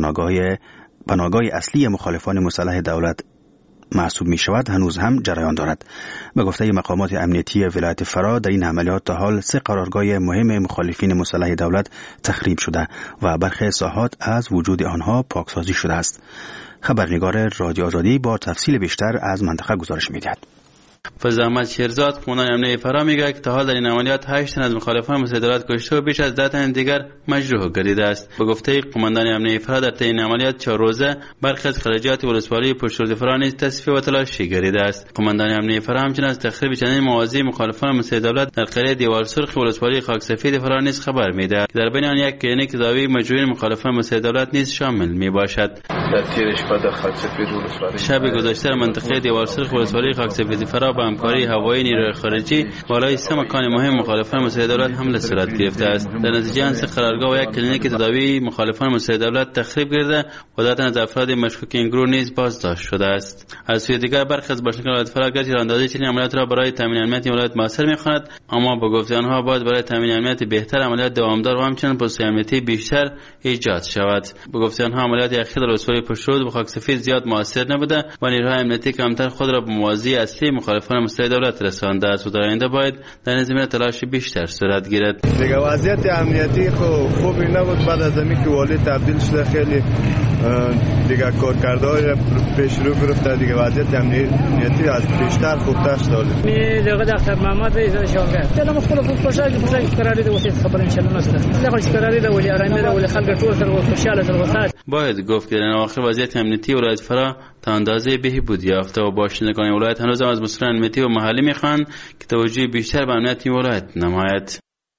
[SPEAKER 1] پناهگاه اصلی مخالفان مسلح دولت محسوب می شود هنوز هم جریان دارد. به گفته مقامات امنیتی ولایت فرا در این عملیات تا حال 3 قرارگاه مهم مخالفین مسلح دولت تخریب شده و برخی ساحات از وجود آنها پاکسازی شده است. خبرنگار رادیو آزادی با تفصیل بیشتر از منطقه گزارش می دهد.
[SPEAKER 7] فضل احمد شیرزاد قماندان امنیتی فرا میگه که تا حال در این عملیات 8 تن از مخالفان مسلح دولت کشته و بیش از 10 تن دیگر مجروح گردیده است. به گفته قماندان امنیتی فرا در این عملیات 4 روزه برخی از خارجیات ولسوالی پشترود فرا نیز تصفیه و تلاشی گردیده است. قماندان امنیتی فرا همچنین از تخریب چندین موازی مخالفان مسلح دولت در قریه دیوار سرخ ولسوالی خاک سفید فرا نیز خبر میده که در بین آن یک کلینیک دارویی مجروحین مخالفان مسلح دولت نیز شامل میباشد.
[SPEAKER 17] در تیر شب در خاک سفید ولسوالی
[SPEAKER 7] شب گذشته منطقه دیوار سرخ ولسوالی خاک سفید فرا با همکاری هوایی نیروی خارجی بالای 3 مکان مهم مخالفان مسلح دولت حمله صورت گرفته است. در نتیجه آن 3 قرارگاه و یک کلینیک تداوی مخالفان مسلح دولت تخریب گردیده و 10 تن از افراد مشکوک این گروه نیز بازداشت شده است. از سوی دیگر برخی از باشندگان ولایت فرا گرچه اندازه چنین عملیات را برای تامین امنیت ولایت موثر می‌خواند، اما با گفته آنها باید برای تامین امنیت بهتر عملیات دوامدار و همچنین پست امنیتی بیشتر ایجاد شود. با گفته آنها عملیات اخیر در ولسوالی پشترود و خاک سفید زیاد موثر نبوده و نیروهای امنیتی کمتر خود را به موازی اصلی مخالفان مسلح دولت رسانده است و در آینده باید در این زمینه تلاش بیشتر صورت گیرد.
[SPEAKER 18] دیگه وضعیت امنیتی خوبی نبود بعد از اینکه والی تبدیل شده، خیلی دیگه کارکردهای پیش رو گرفته، دیگه وضعیت امنیتی از پیشتر خوبتر شده.
[SPEAKER 19] می دیگه دکتر محمد رئیس شاگرد دلم مختلف پروژه قراری ده وسیله خبر ان شاء الله نصر لغوی قراری ده ولی آرامی ده ولی خلق ټول سره خوشاله سره.
[SPEAKER 7] باید گفت که در اواخر وضعیت امنیتی ولایت فرا تا اندازه بهبود یافته و باشندگان ولایت هنوز از مسئولان امنیتی و محلی میخوان که توجه بیشتر به امنیت ولایت نماید.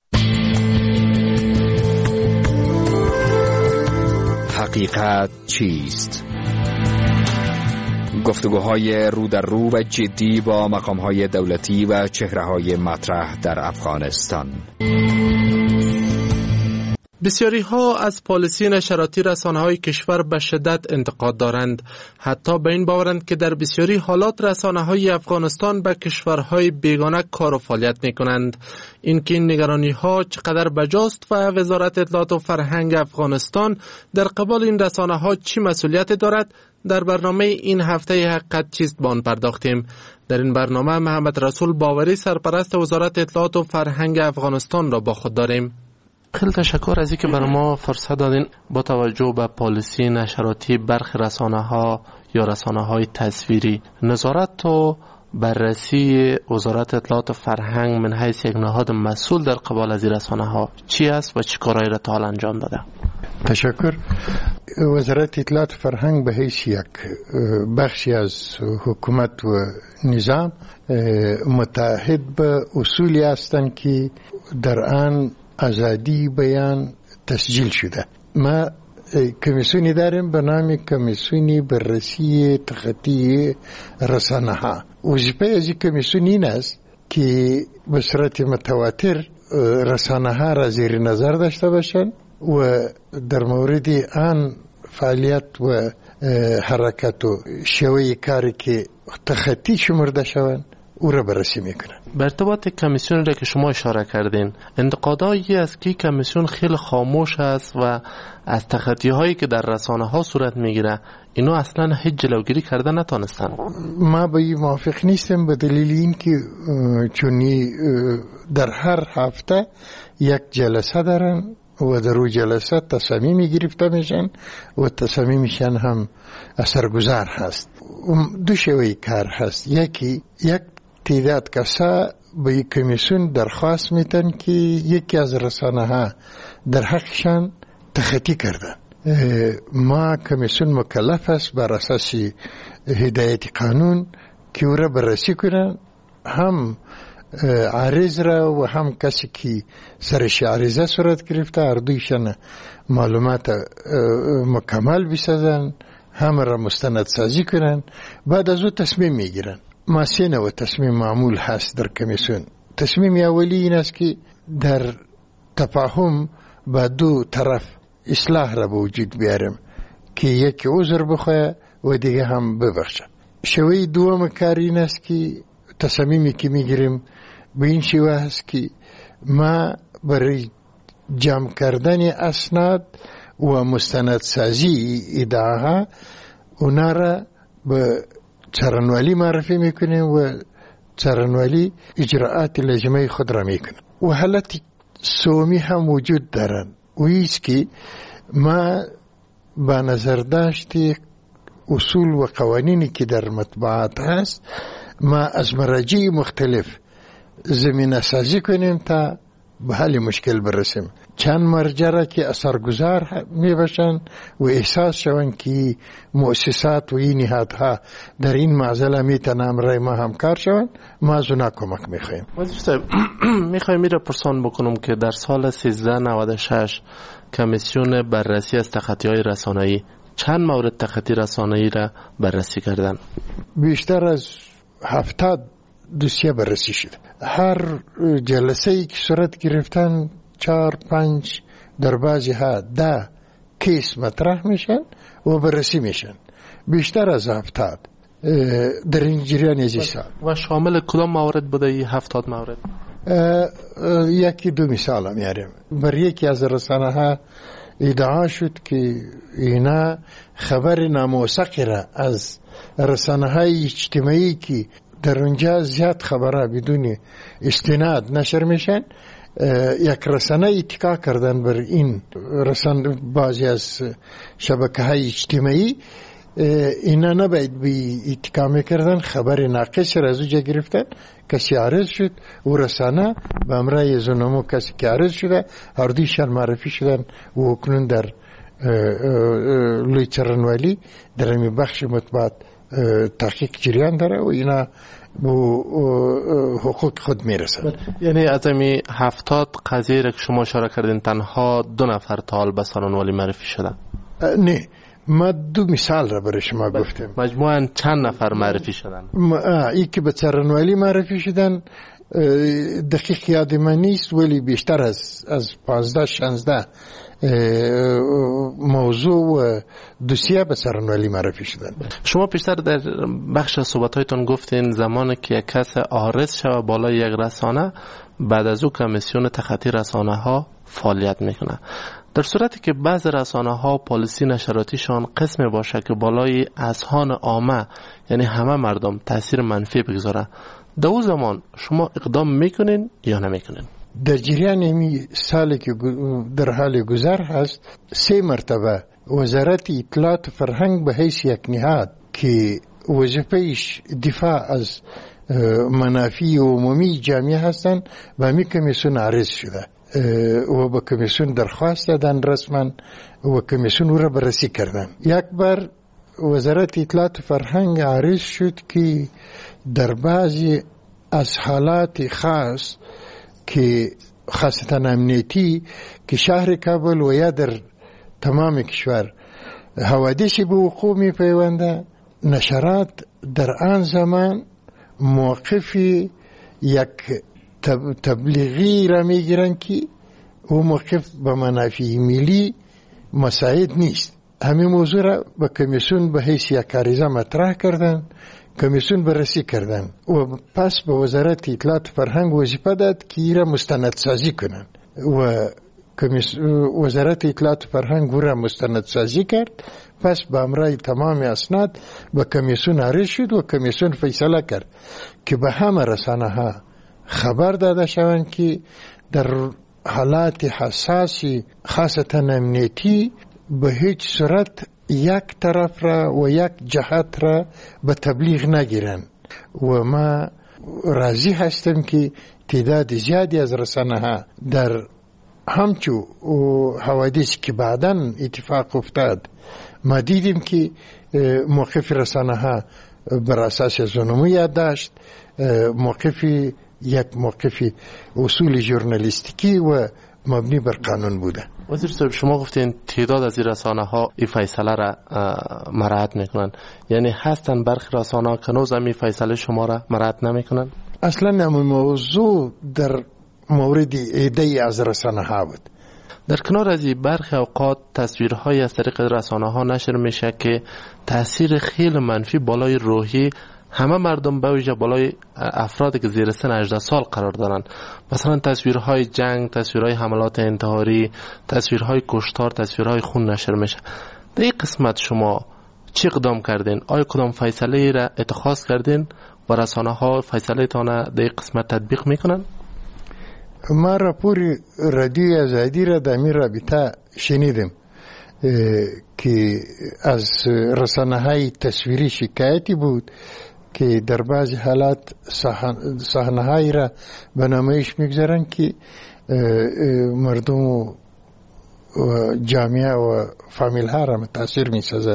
[SPEAKER 20] حقیقت چیست؟ گفتگوهای رو در رو و جدی با مقامهای دولتی و چهره‌های مطرح در افغانستان.
[SPEAKER 15] بسیاری ها از پالیسی نشراتی رسانه‌های کشور به شدت انتقاد دارند. حتی به این باورند که در بسیاری حالات رسانه‌های افغانستان به کشورهای بیگانه کار و فعالیت می‌کنند. اینکه این نگرانی ها چقدر بجاست و وزارت اطلاعات و فرهنگ افغانستان در قبال این رسانه‌ها چی مسئولیت دارد، در برنامه این هفته حقیقت چیست به آن پرداختیم. در این برنامه محمد رسول باوری سرپرست وزارت اطلاعات و فرهنگ افغانستان را با خود داریم. خیلی تشکر از اینکه برای ما فرصت دادین. با توجه به پالیسی نشراتی برخی رسانه‌ها یا رسانه‌های تصویری، نظارت و بررسی وزارت اطلاعات و فرهنگ من حیث یک نهاد مسئول در قبال از این رسانه‌ها چی است و چه کارهایی را تا حال انجام داده؟
[SPEAKER 21] تشکر. وزارت اطلاعات و فرهنگ به حیث یک بخشی از حکومت و نظام متحد به اصولی هستند که در آن آزادی بیان تسجیل شده. ما کمیسیونی داریم به نام کمیسیونی بررسی تخطی رسانه ها. وظیفه از این کمیسیون این است که به صورت متواتر رسانه ها را زیر نظر داشته باشند و در مورد آن فعالیت و حرکت و شیوه کاری که تخطی شمرده شوند او را بررسی میکنن.
[SPEAKER 15] به ارتباط کمیسیون را که شما اشاره کردین، انتقادایی است که کمیسیون خیلی خاموش است و از تخطی هایی که در رسانه ها صورت میگیره اینو اصلا هیچ جلوگیری کرده نتونستن.
[SPEAKER 21] ما با این موافق نیستم به دلیل این که چونی در هر هفته یک جلسه دارن و در اون جلسه تصمیمی گرفته میشن و تصمیمشان هم اثرگذار هست. دو شیوه کار هست. یک تعداد کسا به یک کمیسیون درخواست میتن که یکی از رسانه ها در حقشان تخطی کردن. ما کمیسیون مکلف است بر اساس هدایت قانون که او را بررسی کنن، هم عارض را و هم کسی که سرش عارضه صورت گرفته هر دویشان معلومات مکمل بسازن، همه را مستند سازی کنن، بعد از او تصمیم میگیرن. ما سه نوع تصمیم معمول هست در کمیسیون. تصمیم اولی این است که در تفاهم با دو طرف اصلاح را به وجود بیاریم که یک عذر بخواه و دیگه هم ببخشه. شوی دوم کار این است که تصمیمی که میگیریم به این شیوه هست که ما برای جمع کردن اسناد و مستندسازی ادعاها اونا را به څارنوالی معرفی میکنیم و څارنوالی اجراعات لازمه خود را میکنه. و حالت سومی هم وجود دارن و ایست که ما با نظر داشت اصول و قوانینی که در مطبوعات هست ما از مراجع مختلف زمینه سازی کنیم تا به حل مشکل برسیم. چند مرجع را که اثرگذار می باشند و احساس شوند که مؤسسات و این نهادها در این معضله می تونن رای ما همکار شوند، ما از اونا کمک می خواهیم.
[SPEAKER 15] میخوایم میره پرسان بکنم که در سال 1396 کمیسیون بررسی از تخطی های رسانه‌ای چند مورد تخطی رسانه‌ای را بررسی کردن؟
[SPEAKER 21] بیشتر از 70 دوسیه بررسی شد. هر جلسه ای که صورت گرفتن 4-5 در بعضی ها 10 کیس مطرح میشن و بررسی میشن. بیشتر از 70 در این جریان از سال.
[SPEAKER 15] و شامل کدام موارد بوده این 70 مورد؟
[SPEAKER 21] یکی دو مثال میاریم. بر یکی از رسانه ها ادعا شد که اینا خبر ناموثق را از رسانه های اجتماعی که در اونجا زیاد خبره بدون استناد نشر میشن، یک رسانه اتکا کردن بر این رسانه. بعضی از شبکه های اجتماعی اینا نباید بی اتکا میکردن، خبر ناقص را از اونجا گرفتن، کسی عارض شد و رسانه به امرای زنمو کسی که عارض شده هر دویشان معرفی شدن و اکنون در لوی څارنوالی در امی بخش مطبوعات تحقیق جریان داره و اینا حقوق خود میرسن.
[SPEAKER 15] یعنی از امی 70 قضیه را که شما اشاره کردین تنها 2 نفر تا حال به څارنوالی معرفی شدن؟
[SPEAKER 21] نه، ما 2 مثال را برای شما گفتیم.
[SPEAKER 15] مجموعاً چند نفر معرفی شدن؟
[SPEAKER 21] ای که به څارنوالی معرفی شدن دقیق یاد من نیست، ولی بیشتر از 15-16 موضوع و دوسیه به سرانولی معرفی شدن.
[SPEAKER 15] شما پیشتر در بخش صحبت‌هایتان گفتین زمانی که یک کس عارض شود بالای یک رسانه، بعد از او کمیسیون تخطی رسانه ها فعالیت میکنه. در صورتی که بعض رسانه ها پالیسی نشراتیشان قسم باشه که بالای اذهان عامه، یعنی همه مردم، تاثیر منفی بگذاره، در اون زمان شما اقدام میکنین یا نمیکنین؟
[SPEAKER 21] در جریان این سالی که در حال گذر هست 3 مرتبه وزارت اطلاعات و فرهنگ به حیث یک نهاد که وظیفه‌اش دفاع از منافع عمومی جامعه هستند و همین کمیسیون عرض شده و به کمیسیون درخواست دادن رسما و کمیسیون او را بررسی کردن. یک بار وزارت اطلاعات و فرهنگ عرض شد که در بعضی از حالات خاص که خاصتا امنیتی که شهر کابل و یا در تمام کشور حوادثی به وقوع می پیونده، نشرات در آن زمان موقفی یک تبلیغی را می گیرن که او موقف به منافع ملی مساعد نیست. همین موضوع را به کمیسیون به حیث یک عریضه مطرح کردن، کمیسیون بررسی کردن و پس به وزارت اطلاعات فرهنگ وظیفه داد که این را مستندسازی کنن و وزارت اطلاعات فرهنگ او را مستندسازی کرد. پس به امرای تمام اسناد به کمیسیون عرضه شد و کمیسیون فیصله کرد که به همه رسانه ها خبر داده شوند که در حالات حساسی خاصتا امنیتی به هیچ صورت یک طرف را و یک جهت را به تبلیغ نگیرن و ما راضی هستم که تعداد زیادی از رسانه ها در همچو حوادثی که بعداً اتفاق افتاد ما دیدیم که موقف رسانه ها بر اساس زنمو یادداشت، موقف اصول ژورنالیستیکی و مبنی بر قانون بوده.
[SPEAKER 15] وزیر صاحب شما گفتین تعداد از این رسانه ها این فیصله را مراعات میکنن، یعنی هستن برخی رسانه ها که هنوز این فیصله شما را مراعات نمیکنن؟
[SPEAKER 21] اصلا همون موضوع در مورد عده از رسانه ها بود.
[SPEAKER 15] در کنار از این برخی اوقات تصویرهایی از طریق رسانه ها نشر میشه که تاثیر خیلی منفی بالای روحی همه مردم به ویژه بالای افرادی که زیر سن 18 سال قرار دارن، مثلا تصویرهای جنگ، تصویرهای حملات انتحاری، تصویرهای کشتار، تصویرهای خون نشر میشه. در این قسمت شما چی اقدام کردین؟ آیا کدام فیصله را اتخاذ کردین و رسانه ها فیصله تانه در این قسمت تطبیق میکنن؟
[SPEAKER 21] ما راپور رادیوی آزادی را در این رابطه شنیدم که از رسانه های تصویری شکایتی بود که در بعض حالات صحنه هایی را به نمایش میگذارن که مردم و جامعه و فامیل ها را متاثر میسازن.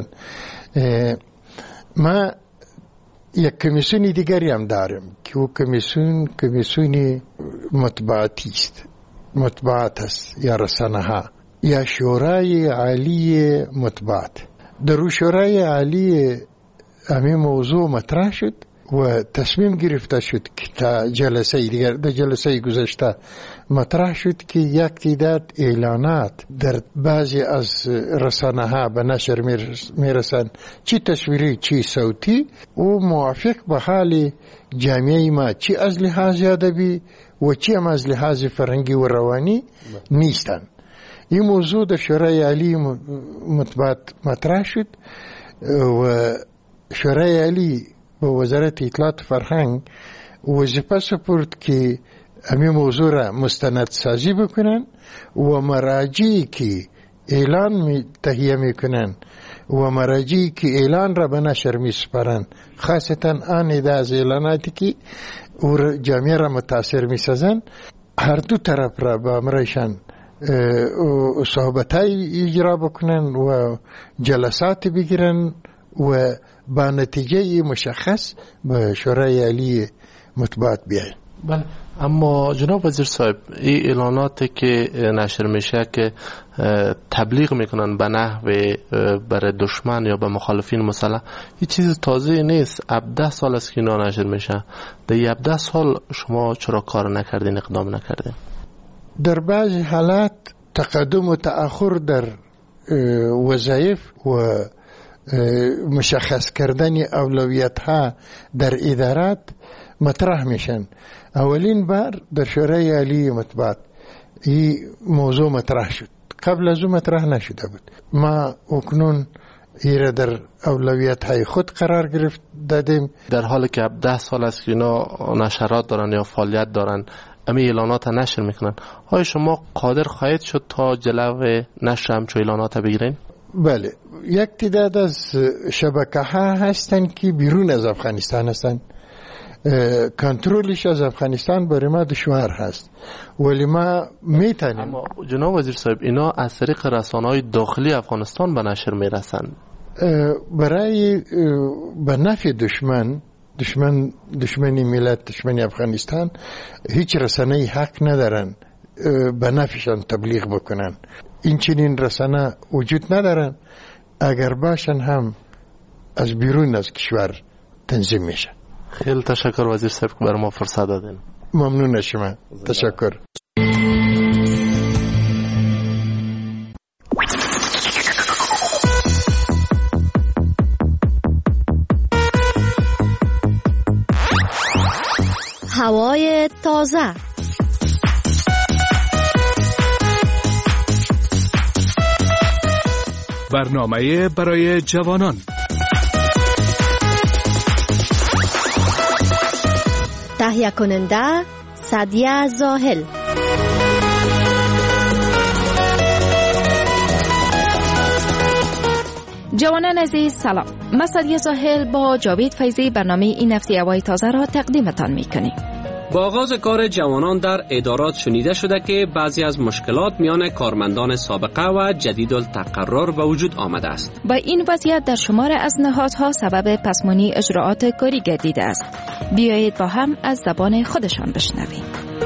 [SPEAKER 21] ما یک کمیسیون دیگری هم دارم که او کمیسیون مطبوعاتی است، مطبوعات است یا رسانه ها یا شورای عالی مطبوعات. در شورای عالی همین موضوع مطرح شد و تصمیم گرفته شد که تا جلسه دیگر در جلسه گذشته مطرح شد که یک تعداد اعلانات در بعضی از رسانه ها به نشر میرسن، چی تصویری چی صوتی، و موافق به حال جامعه ما چی از لحاظ ادبی و چی هم از لحاظ فرهنگی و روانی نیستن. این موضوع در شورای عالی مطبوعات مطرح شد و شورای عالی به وزارت اطلاعات فرهنگ وظیفه سپرد که همین موضوع را مستندسازی بکنن و مراجعی که اعلان تهیه میکنن و مراجعی که اعلان را به نشر میسپارن، خاصتا آن ایده از اعلاناتی که جامعه را متاثر میسازن، هر دو طرف را به امرشان صحبتای اجرا بکنن و جلسات بگیرن و با نتیجه مشخص به شورای عالی مطبوعات بیاین.
[SPEAKER 15] بله، اما جناب وزیر صاحب این اعلاناتی که نشر میشه که تبلیغ میکنن به نحو برای دشمن یا به مخالفین مسلح، این چیز تازه نیست. 17 سال است که اینا نشر میشه. در 17 سال شما چرا کار نکردین، اقدام نکردین؟
[SPEAKER 21] در بعض حالات تقدم و تأخر در وظایف و مشخص کردن اولویت ها در ادارات مطرح میشن. اولین بار در شورای عالی مطبوعات این موضوع مطرح شد، قبل از اون مطرح نشده بود. ما اکنون ایره در اولویت های خود قرار گرفت دادیم.
[SPEAKER 15] در حالی که 17 سال است که اینا نشرات دارن یا فعالیت دارن، امی اعلانات نشر میکنن، آیا شما قادر خواهید شد تا جلو نشر همچو اعلانات بگیرین؟
[SPEAKER 21] بله، یک تعداد از شبکه ها هستن که بیرون از افغانستان هستن. کنترلش از افغانستان برای ما دشوار هست، ولی ما میتونیم.
[SPEAKER 15] اما جناب وزیر صاحب اینا از طریق رسانه‌های داخلی افغانستان به نشر میرسن.
[SPEAKER 21] برای به نفع دشمنی ملت، دشمنی افغانستان، هیچ رسانه‌ای حق ندارن به نفعشان تبلیغ بکنن. این چنین رسانه وجود ندارن. اگر باشن هم از بیرون از کشور تنظیم میشه.
[SPEAKER 15] خیلی تشکر وزیر صاحب که برای ما فرصت دادین.
[SPEAKER 21] ممنون شما. تشکر.
[SPEAKER 12] هوای تازه.
[SPEAKER 4] برنامه برای جوانان.
[SPEAKER 12] تهیه کننده سعدیه زاهل. جوانان عزیز سلام. من سعدیه زاهل با جاوید فیضی برنامه این هفته هوای تازه را تقدیمتان میکنیم.
[SPEAKER 22] با آغاز کار جوانان در ادارات شنیده شده که بعضی از مشکلات میان کارمندان سابقه و جدیدالتقرر به وجود آمده است.
[SPEAKER 12] با این وضعیت در شمار از نهادها سبب پسمانی اجراعات کاری گردیده است. بیایید با هم از زبان خودشان بشنویم.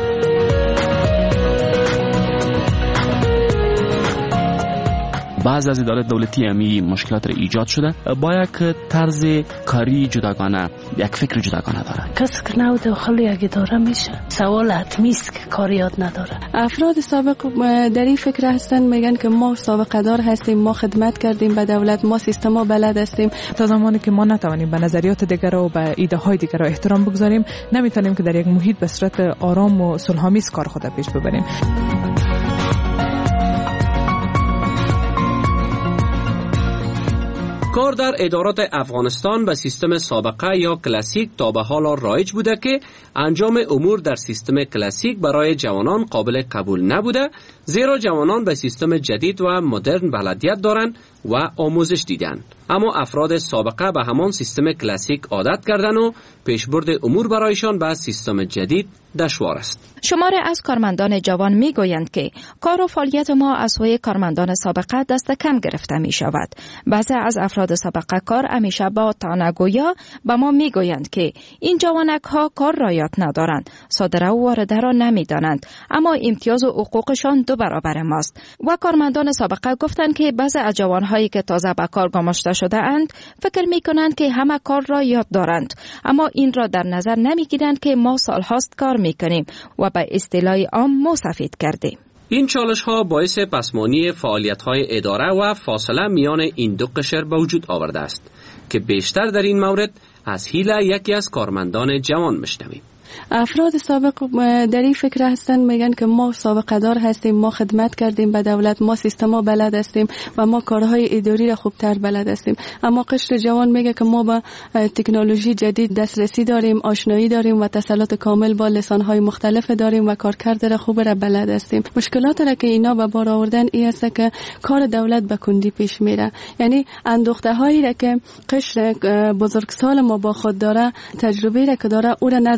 [SPEAKER 23] بعض از ادارات دولتی همی مشکلات را ایجاد شده با یک طرز کاری جداگانه، یک فکر جداگانه داره.
[SPEAKER 24] کسی که نو داخل یک اداره میشه سوال حتمی است که کار یاد نداره.
[SPEAKER 25] افراد سابق در این فکر هستن، میگن که ما سابقه دار هستیم، ما خدمت کردیم به دولت، ما سیستما بلد هستیم.
[SPEAKER 26] تا زمانی که ما نتوانیم به نظریات دیگر و به ایده های دیگر احترام بگذاریم، نمیتونیم که در یک محیط به صورت آرام و صلح‌آمیز کار خود پیش ببریم.
[SPEAKER 22] کار در ادارات افغانستان به سیستم سابقه یا کلاسیک تا به حال رایج بوده که انجام امور در سیستم کلاسیک برای جوانان قابل قبول نبوده، زیرا جوانان به سیستم جدید و مدرن بلدیت دارند و آموزش دیدن. اما افراد سابقه به همان سیستم کلاسیک عادت کردن و پیشبرد امور برایشان به سیستم جدید دشوار است.
[SPEAKER 12] شماری از کارمندان جوان می گویند که کار و فعالیت ما از سوی کارمندان سابقه دست کم گرفته می شود. بعضی از افراد سابقه کار همیشه با تانگویا به ما می گویند که این جوانک ها کار را یاد ندارند، صادره و وارده را نمی دانند، اما امتیاز و حقوقشان 2 برابر ماست. و کارمندان سابقه گفتند که بعضی از جوانهایی که تازه به کار گماشته شده اند فکر می کنند که همه کار را یاد دارند، اما این را در نظر نمی گیرند که ما سالهاست کار می کنیم و به اصطلاح عام ما سفید کردیم.
[SPEAKER 22] این چالش ها باعث پسمانی فعالیت های اداره و فاصله میان این دو قشر به وجود آورده است که بیشتر در این مورد از حیله یکی از کارمندان جوان میشنویم.
[SPEAKER 25] افراد سابق در این فکر هستن، میگن که ما سابقه دار هستیم، ما خدمت کردیم به دولت، ما سیستما بلد هستیم و ما کارهای اداری را خوبتر بلد هستیم. اما قشر جوان میگه که ما با تکنولوژی جدید دسترسی داریم، آشنایی داریم و تسلط کامل با لسانهای مختلف داریم و کارکرد را خوب را بلد هستیم. مشکلات را که اینا به بار آوردن این است که کار دولت به کندی پیش میره. یعنی اندوخته هایی را که قشر بزرگسال ما با خود داره، تجربه را که داره او را نزد خود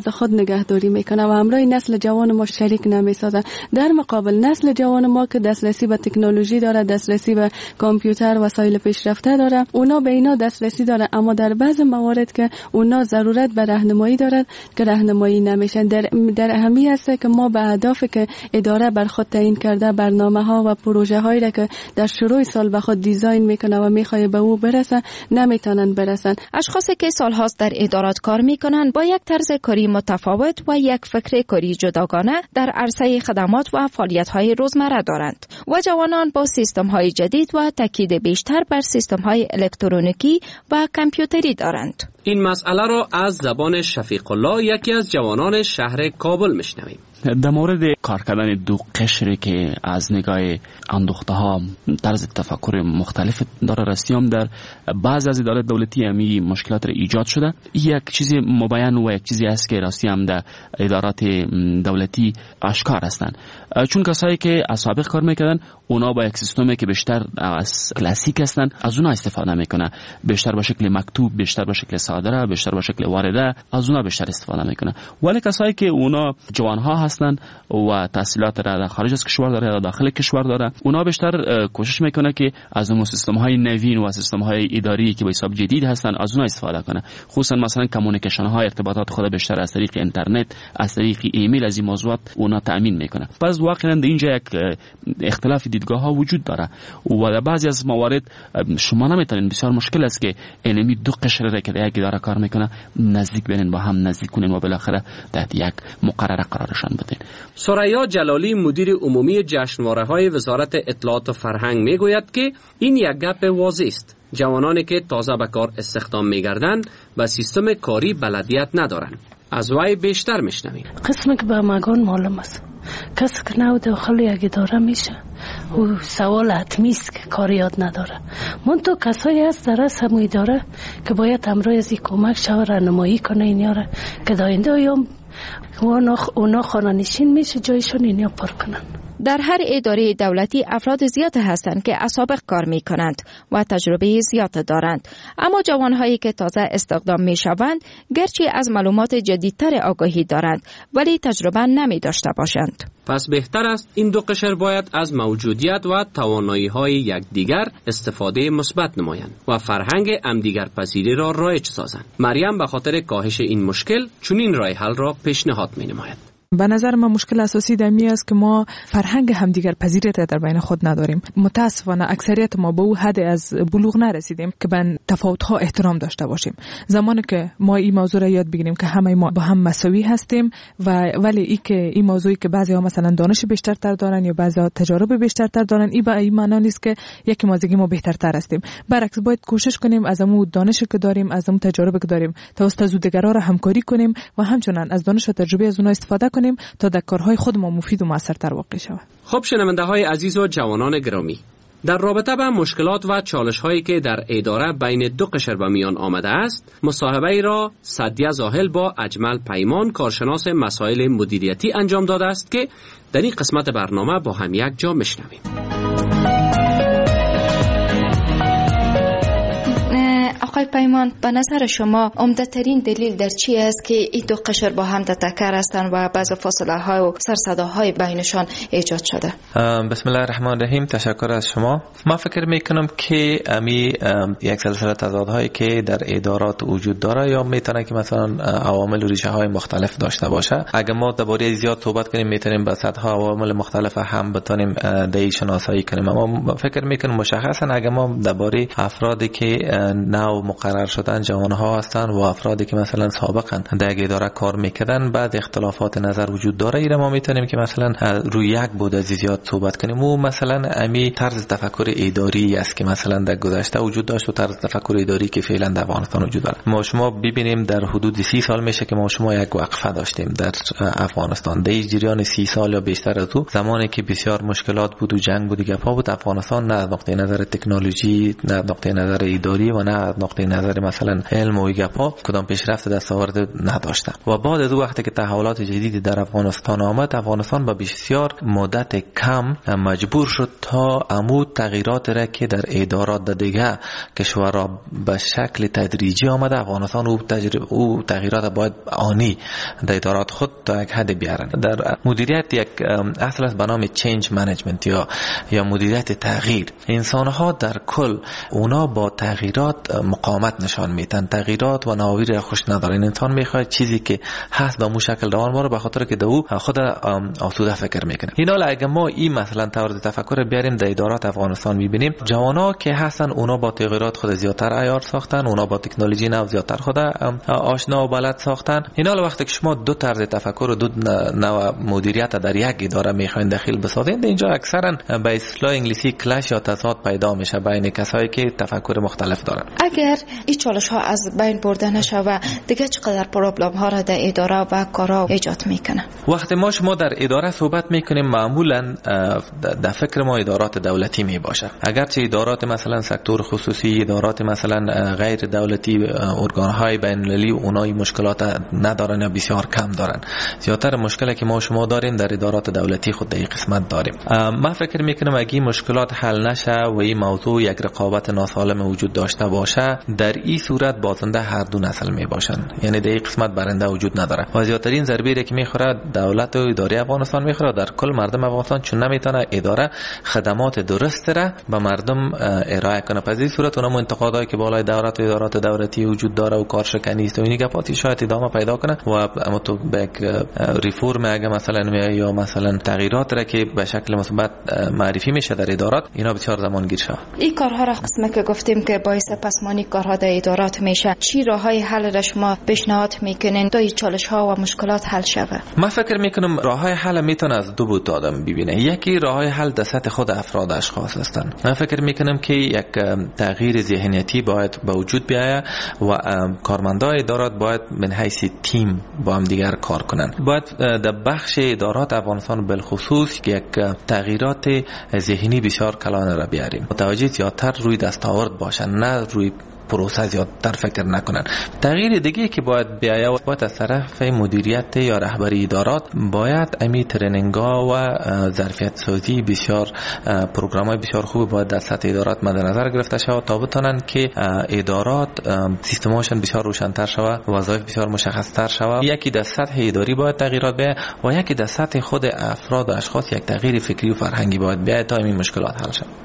[SPEAKER 25] نگهداری میکنه و همراه نسل جوان ما شریک نمیسازن. در مقابل نسل جوان ما که دسترسی به تکنولوژی داره، دسترسی به کامپیوتر، وسایل پیشرفته داره، اونا به اینا دسترسی داره، اما در بعض موارد که اونا ضرورت به راهنمایی دارن که راهنمایی نمیشن. در اهمی است که ما به اهدافی که اداره بر خود تعیین کرده، برنامه ها و پروژه هایی را که در شروع سال به خود دیزاین میکنه و میخواد به او برسن نمیتونن برسن.
[SPEAKER 12] اشخاصی که سالهاست در ادارات کار میکنن با یک طرز کاری متفاوت و یک فکر کاری جداگانه در عرصه خدمات و فعالیت های روزمره دارند و جوانان با سیستم های جدید و تاکید بیشتر بر سیستم های الکترونیکی و کامپیوتری دارند.
[SPEAKER 22] این مسئله را از زبان شفیق الله، یکی از جوانان شهر کابل، میشنویم.
[SPEAKER 23] در مورد کار کردن دو قشری که از نگاه اندوخته ها طرز تفکر مختلف داره، رسیام در بعض از ادارات دولتی همی مشکلات را ایجاد شده. یک چیزی مبین و یک چیزی است که رسیام در ادارات دولتی آشکار هستند، چون کسایی که از سابق کار میکردن اونا با یک سیستمی که بیشتر از کلاسیک هستند از اونا استفاده میکنه، بیشتر به شکل مکتوب، بیشتر به شکل صادره، بیشتر به شکل وارده از اونا بیشتر استفاده میکنه. ولی کسایی که اونا جوان ها هستند و تحصیلات را در خارج از کشور داره یا داخل کشور داره، اونا بیشتر کوشش میکنه که از اون سیستم های نوین و سیستم های اداری که به حساب جدید هستن از اونا استفاده کنه. خصوصا مثلا کمیونیکیشن های ارتباطات خود بیشتر از طریق اینترنت، از طریق ایمیل از این موضوعات اونا تامین میکنه. پس واقعا اینجا یک اختلاف دیدگاه ها وجود داره و در بعضی از موارد شما نمیتونین، بسیار مشکل است که اینمی دو قشر را که در یک اداره کار میکنه نزدیک بینن، با هم نزدیک کنین و بالاخره در یک مقرره قرارشان بدین.
[SPEAKER 22] ثریا جلالی مدیر عمومی جشنواره‌های وزارت اطلاعات و فرهنگ میگوید که این یک گپ واضح است. جوانانی که تازه به کار استخدام میگردند و سیستم کاری بلدیت ندارند. از وی بیشتر میشنویم.
[SPEAKER 24] قسمی که به مگان معلوم است، کسی که نو داخل یک اداره میشه او سوال حتمی است که کار یاد نداره. منتها کسایی هست در از همون اداره که باید همراه از این کمک شود راهنمایی کنه این یاره که در آینده ایام اونا خانه نشین میشه جایشون اینیا پر کنن.
[SPEAKER 12] در هر اداره دولتی افراد زیاد هستند که از سابق کار می کنند و تجربه زیاد دارند، اما جوانهایی که تازه استخدام می شوند گرچه از معلومات جدیدتر آگاهی دارند ولی تجربه نمی داشته باشند.
[SPEAKER 22] پس بهتر است این دو قشر باید از موجودیت و توانایی‌های یکدیگر استفاده مثبت نمایند و فرهنگ همدیگر پذیری را رایج سازند. مریم به خاطر کاهش این مشکل چنین راه حل را پیشنهاد می‌نماید.
[SPEAKER 26] به نظر من مشکل اساسی دمی است که ما فرهنگ همدیگر پذیریت در بین خود نداریم. متاسفانه اکثریت ما به او حد از بلوغ نرسیدیم که به تفاوت‌ها احترام داشته باشیم. زمانی که ما این موضوع را یاد بگیریم که همه ما با هم مساوی هستیم ولی این موضوعی که بعضی‌ها مثلا دانش بیشتر دارن یا بعضی‌ها تجارب بیشتر دارن، این به این معنی نیست که یکی مازگی ما بهترتر هستیم. برعکس باید کوشش کنیم از اون دانشی که داریم، از اون تجاربی که داریم توسط دیگران را همکاری کنیم و همچنین از دانش و تجربه از اونها استفاده کنیم تا در کارهای خود ما مفید و موثرتر واقع شود.
[SPEAKER 22] خب شنونده های عزیز و جوانان گرامی، در رابطه با مشکلات و چالش هایی که در اداره بین دو قشر به میان آمده است، مصاحبه ای را سعدیه زاهل با اجمل پیمان کارشناس مسائل مدیریتی انجام داده است که در این قسمت برنامه با هم یک جا میشنویم.
[SPEAKER 12] آقای پیمان، به نظر شما عمده‌ترین دلیل در چی است که این دو قشر با هم تکرار هستند و بعض فاصله های و سرصداهای بینشان ایجاد شده؟
[SPEAKER 3] بسم الله الرحمن الرحیم. تشکر از شما. من فکر میکنم که یک سلسله تضادهایی که در ادارات وجود داره یا میتونه که مثلا عوامل و ریشه های مختلف داشته باشه. اگر ما درباره زیاد صحبت کنیم میتونیم به صدها عوامل مختلف هم بتونیم دای شناسایی کنیم، اما فکر میکنم مشخصا اگر ما درباره افرادی که نو مقرر شدن جوانها هستن و افرادی که مثلا سابقا در اداره کار میکردن بعد اختلافات نظر وجود داره، اینا ما میتونیم که مثلا روی یک بود از زیاد صحبت کنیم. و مثلا امی طرز تفکر اداری است که مثلا در گذشته وجود داشت و طرز تفکر اداری که فعلا در افغانستان وجود داره. ما شما ببینیم در حدود 30 سال میشه که ما شما یک وقفه داشتیم در افغانستان. در جریان 30 سال یا بیشتر از او، زمانی که بسیار مشکلات بود و جنگ بود، گپا بود، افغانستان نه از نقطه نظر تکنولوژی، نه از نقطه نظر اداری و نه از نقطه نظر مثلا علم و گپا کدام پیشرفت دستاورد نداشته و بعد از وقتی که تحولات جدیدی در افغانستان آمد، افغانستان با بسیار مدت کم مجبور شد تا عمود تغییرات را که در ادارات دیگه کشورها به شکل تدریجی آمده، افغانستان او تغییرات باید آنی در ادارات خود تا یک حد بیارن. در مدیریت یک اصل است به نام چینج منیجمنت یا مدیریت تغییر. انسان ها در کل اونا با تغییرات مقاومت نشان میدن، تغییرات و نوآوری را خوش ندارن. انسان میخواد چیزی که هست به مو شکل دوام بره، به خاطر که دو خود آسوده فکر میکنه. اینا اگه ما این مثلا طرز تفکر بیاریم در ادارات افغانستان میبینیم جوانا که هستن اونا با تغییرات خود زیادتر عیار ساختن، اونا با تکنولوژی نو زیادتر خود آشنا و بلد ساختن. اینا وقتی که شما دو طرز تفکر و دو نوع مدیریت در یک اداره میخواین داخل بسازید، اینجا اکثرا به اصطلاح انگلیسی کلش یا تضاد پیدا میشه بین کسایی که تفکر مختلف دارن.
[SPEAKER 6] اگر این چالش ها از بین برده نشه و دیگه چقدر پرابلم ها را در اداره و کارا ایجاد میکنه؟
[SPEAKER 3] وقتی شما در اداره صحبت میکنیم معمولا در فکر ما ادارات دولتی میباشه. اگرچه ادارات مثلا سکتور خصوصی، ادارات مثلا غیر دولتی، ارگانهای بین المللی اونای مشکلات ندارن یا بسیار کم دارن. زیادتر مشکلی که ما شما داریم در ادارات دولتی خود در این قسمت داریم. من فکر میکنم اگه مشکلات حل نشه و این موضوع یک رقابت ناسالم وجود داشته باشه، در این صورت بازنده هر دو نسل میباشن. یعنی در این قسمت برنده وجود نداره و زیادترین ضربه که میخوره دولت و اداره افغانستان میخوره در کل مردم افغانستان، چون نمیتونه اداره خدمات درست را به مردم ارائه کنه. پس این صورت اونم انتقادایی که بالای دولت و ادارات دولتی وجود داره و کارشکنی است و این گپاتی شاید ادامه پیدا کنه و اما تو به ریفورم اگه مثلا یا مثلا تغییرات را که به شکل مثبت معرفی میشه در ادارات، اینا بسیار زمان گیر شد.
[SPEAKER 6] این کارها را قسمه که گفتیم که باعث پسمانی کارها در ادارات میشه، چی راههای حل را شما پیشنهاد میکنین تا این چالش ها و مشکلات حل شود؟
[SPEAKER 3] من فکر میکنم راههای حل میتونه از دو بود آدم ببینه. یکی راههای حل در سطح خود افراد اشخاص هستن. من فکر میکنم که یک تغییر ذهنیتی باید به وجود بیاید و کارمندان ادارات باید من حیث تیم با هم دیگر کار کنن. باید در بخش ادارات افغانستان بالخصوص یک تغییرات ذهنی بسیار کلان را بیاریم. متوجه زیادتر روی دستاورد باشن، نه روی پروسه زیادتر فکر نکنن. تغییر دیگه که باید بیاید باید از طرف مدیریت یا رهبری ادارات باید امی ترنینگ‌ها و ظرفیت سازی بسیار پروگرام‌های بسیار خوب باید در سطح ادارات مد نظر گرفته شود تا بتونن که ادارات سیستماشون بسیار روشن‌تر شود، وظایف بسیار مشخص‌تر شود. یکی در سطح اداری باید تغییرات بیاید و یکی در سطح خود افراد و اشخاص یک تغییر فکری و فرهنگی باید بیاید تا این مشکلات حل شود.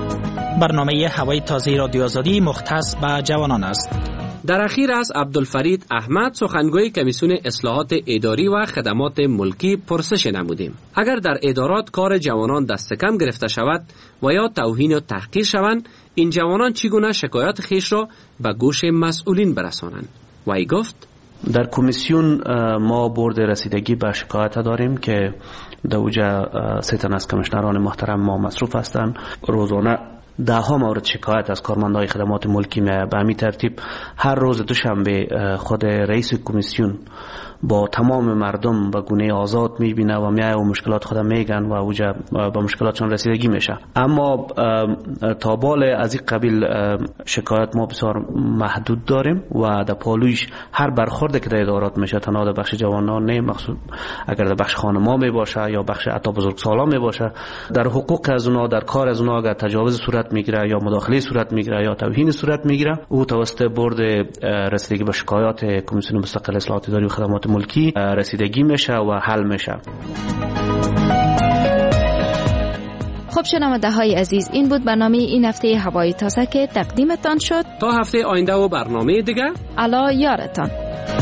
[SPEAKER 10] برنامه هوای تازه رادیو آزادی مختص به جوانان است.
[SPEAKER 22] در اخیر از عبدالفرید احمد سخنگوی کمیسیون اصلاحات اداری و خدمات ملکی پرسش نمودیم. اگر در ادارات کار جوانان دست کم گرفته شود و یا توهین و تحقیر شوند، این جوانان چگونه شکایت خیش را به گوش مسئولین برسانند؟ و ای گفت
[SPEAKER 8] در کمیسیون ما بورد رسیدگی به شکایت داریم که در اوجه 3 تن از کمیشنران محترم ما مصروف هستند. روزانه ده ها مورد شکایت از کارمندان خدمات ملکی به همین ترتیب هر روز دوشنبه خود رئیس کمیسیون با تمام مردم به گونه آزاد میبینه و میایه و مشکلات خود میگن و اوجه به مشکلاتشون رسیدگی میشه. اما تا بال از این قبیل شکایت ما بسیار محدود داریم و در پالویش هر برخورده که در ادارات میشه تنها در بخش جوانان نه، مخصوص اگر در بخش خانما میباشه یا بخش حتی بزرگسالان میباشه، در حقوق از اونها، در کار از اونها اگر تجاوز صورت میگیره یا مداخله صورت میگیره یا توهین صورت میگیره، او توسط بورد رسیدگی به شکایات کمیسیون مستقل اصلاحات اداری و خدمات ملکی رسیدگی میشه و حل میشه.
[SPEAKER 12] خب شنونده های عزیز، این بود برنامه این هفته هوای تازه که تقدیمتان شد.
[SPEAKER 22] تا هفته آینده و برنامه دیگه،
[SPEAKER 12] الله یارتان.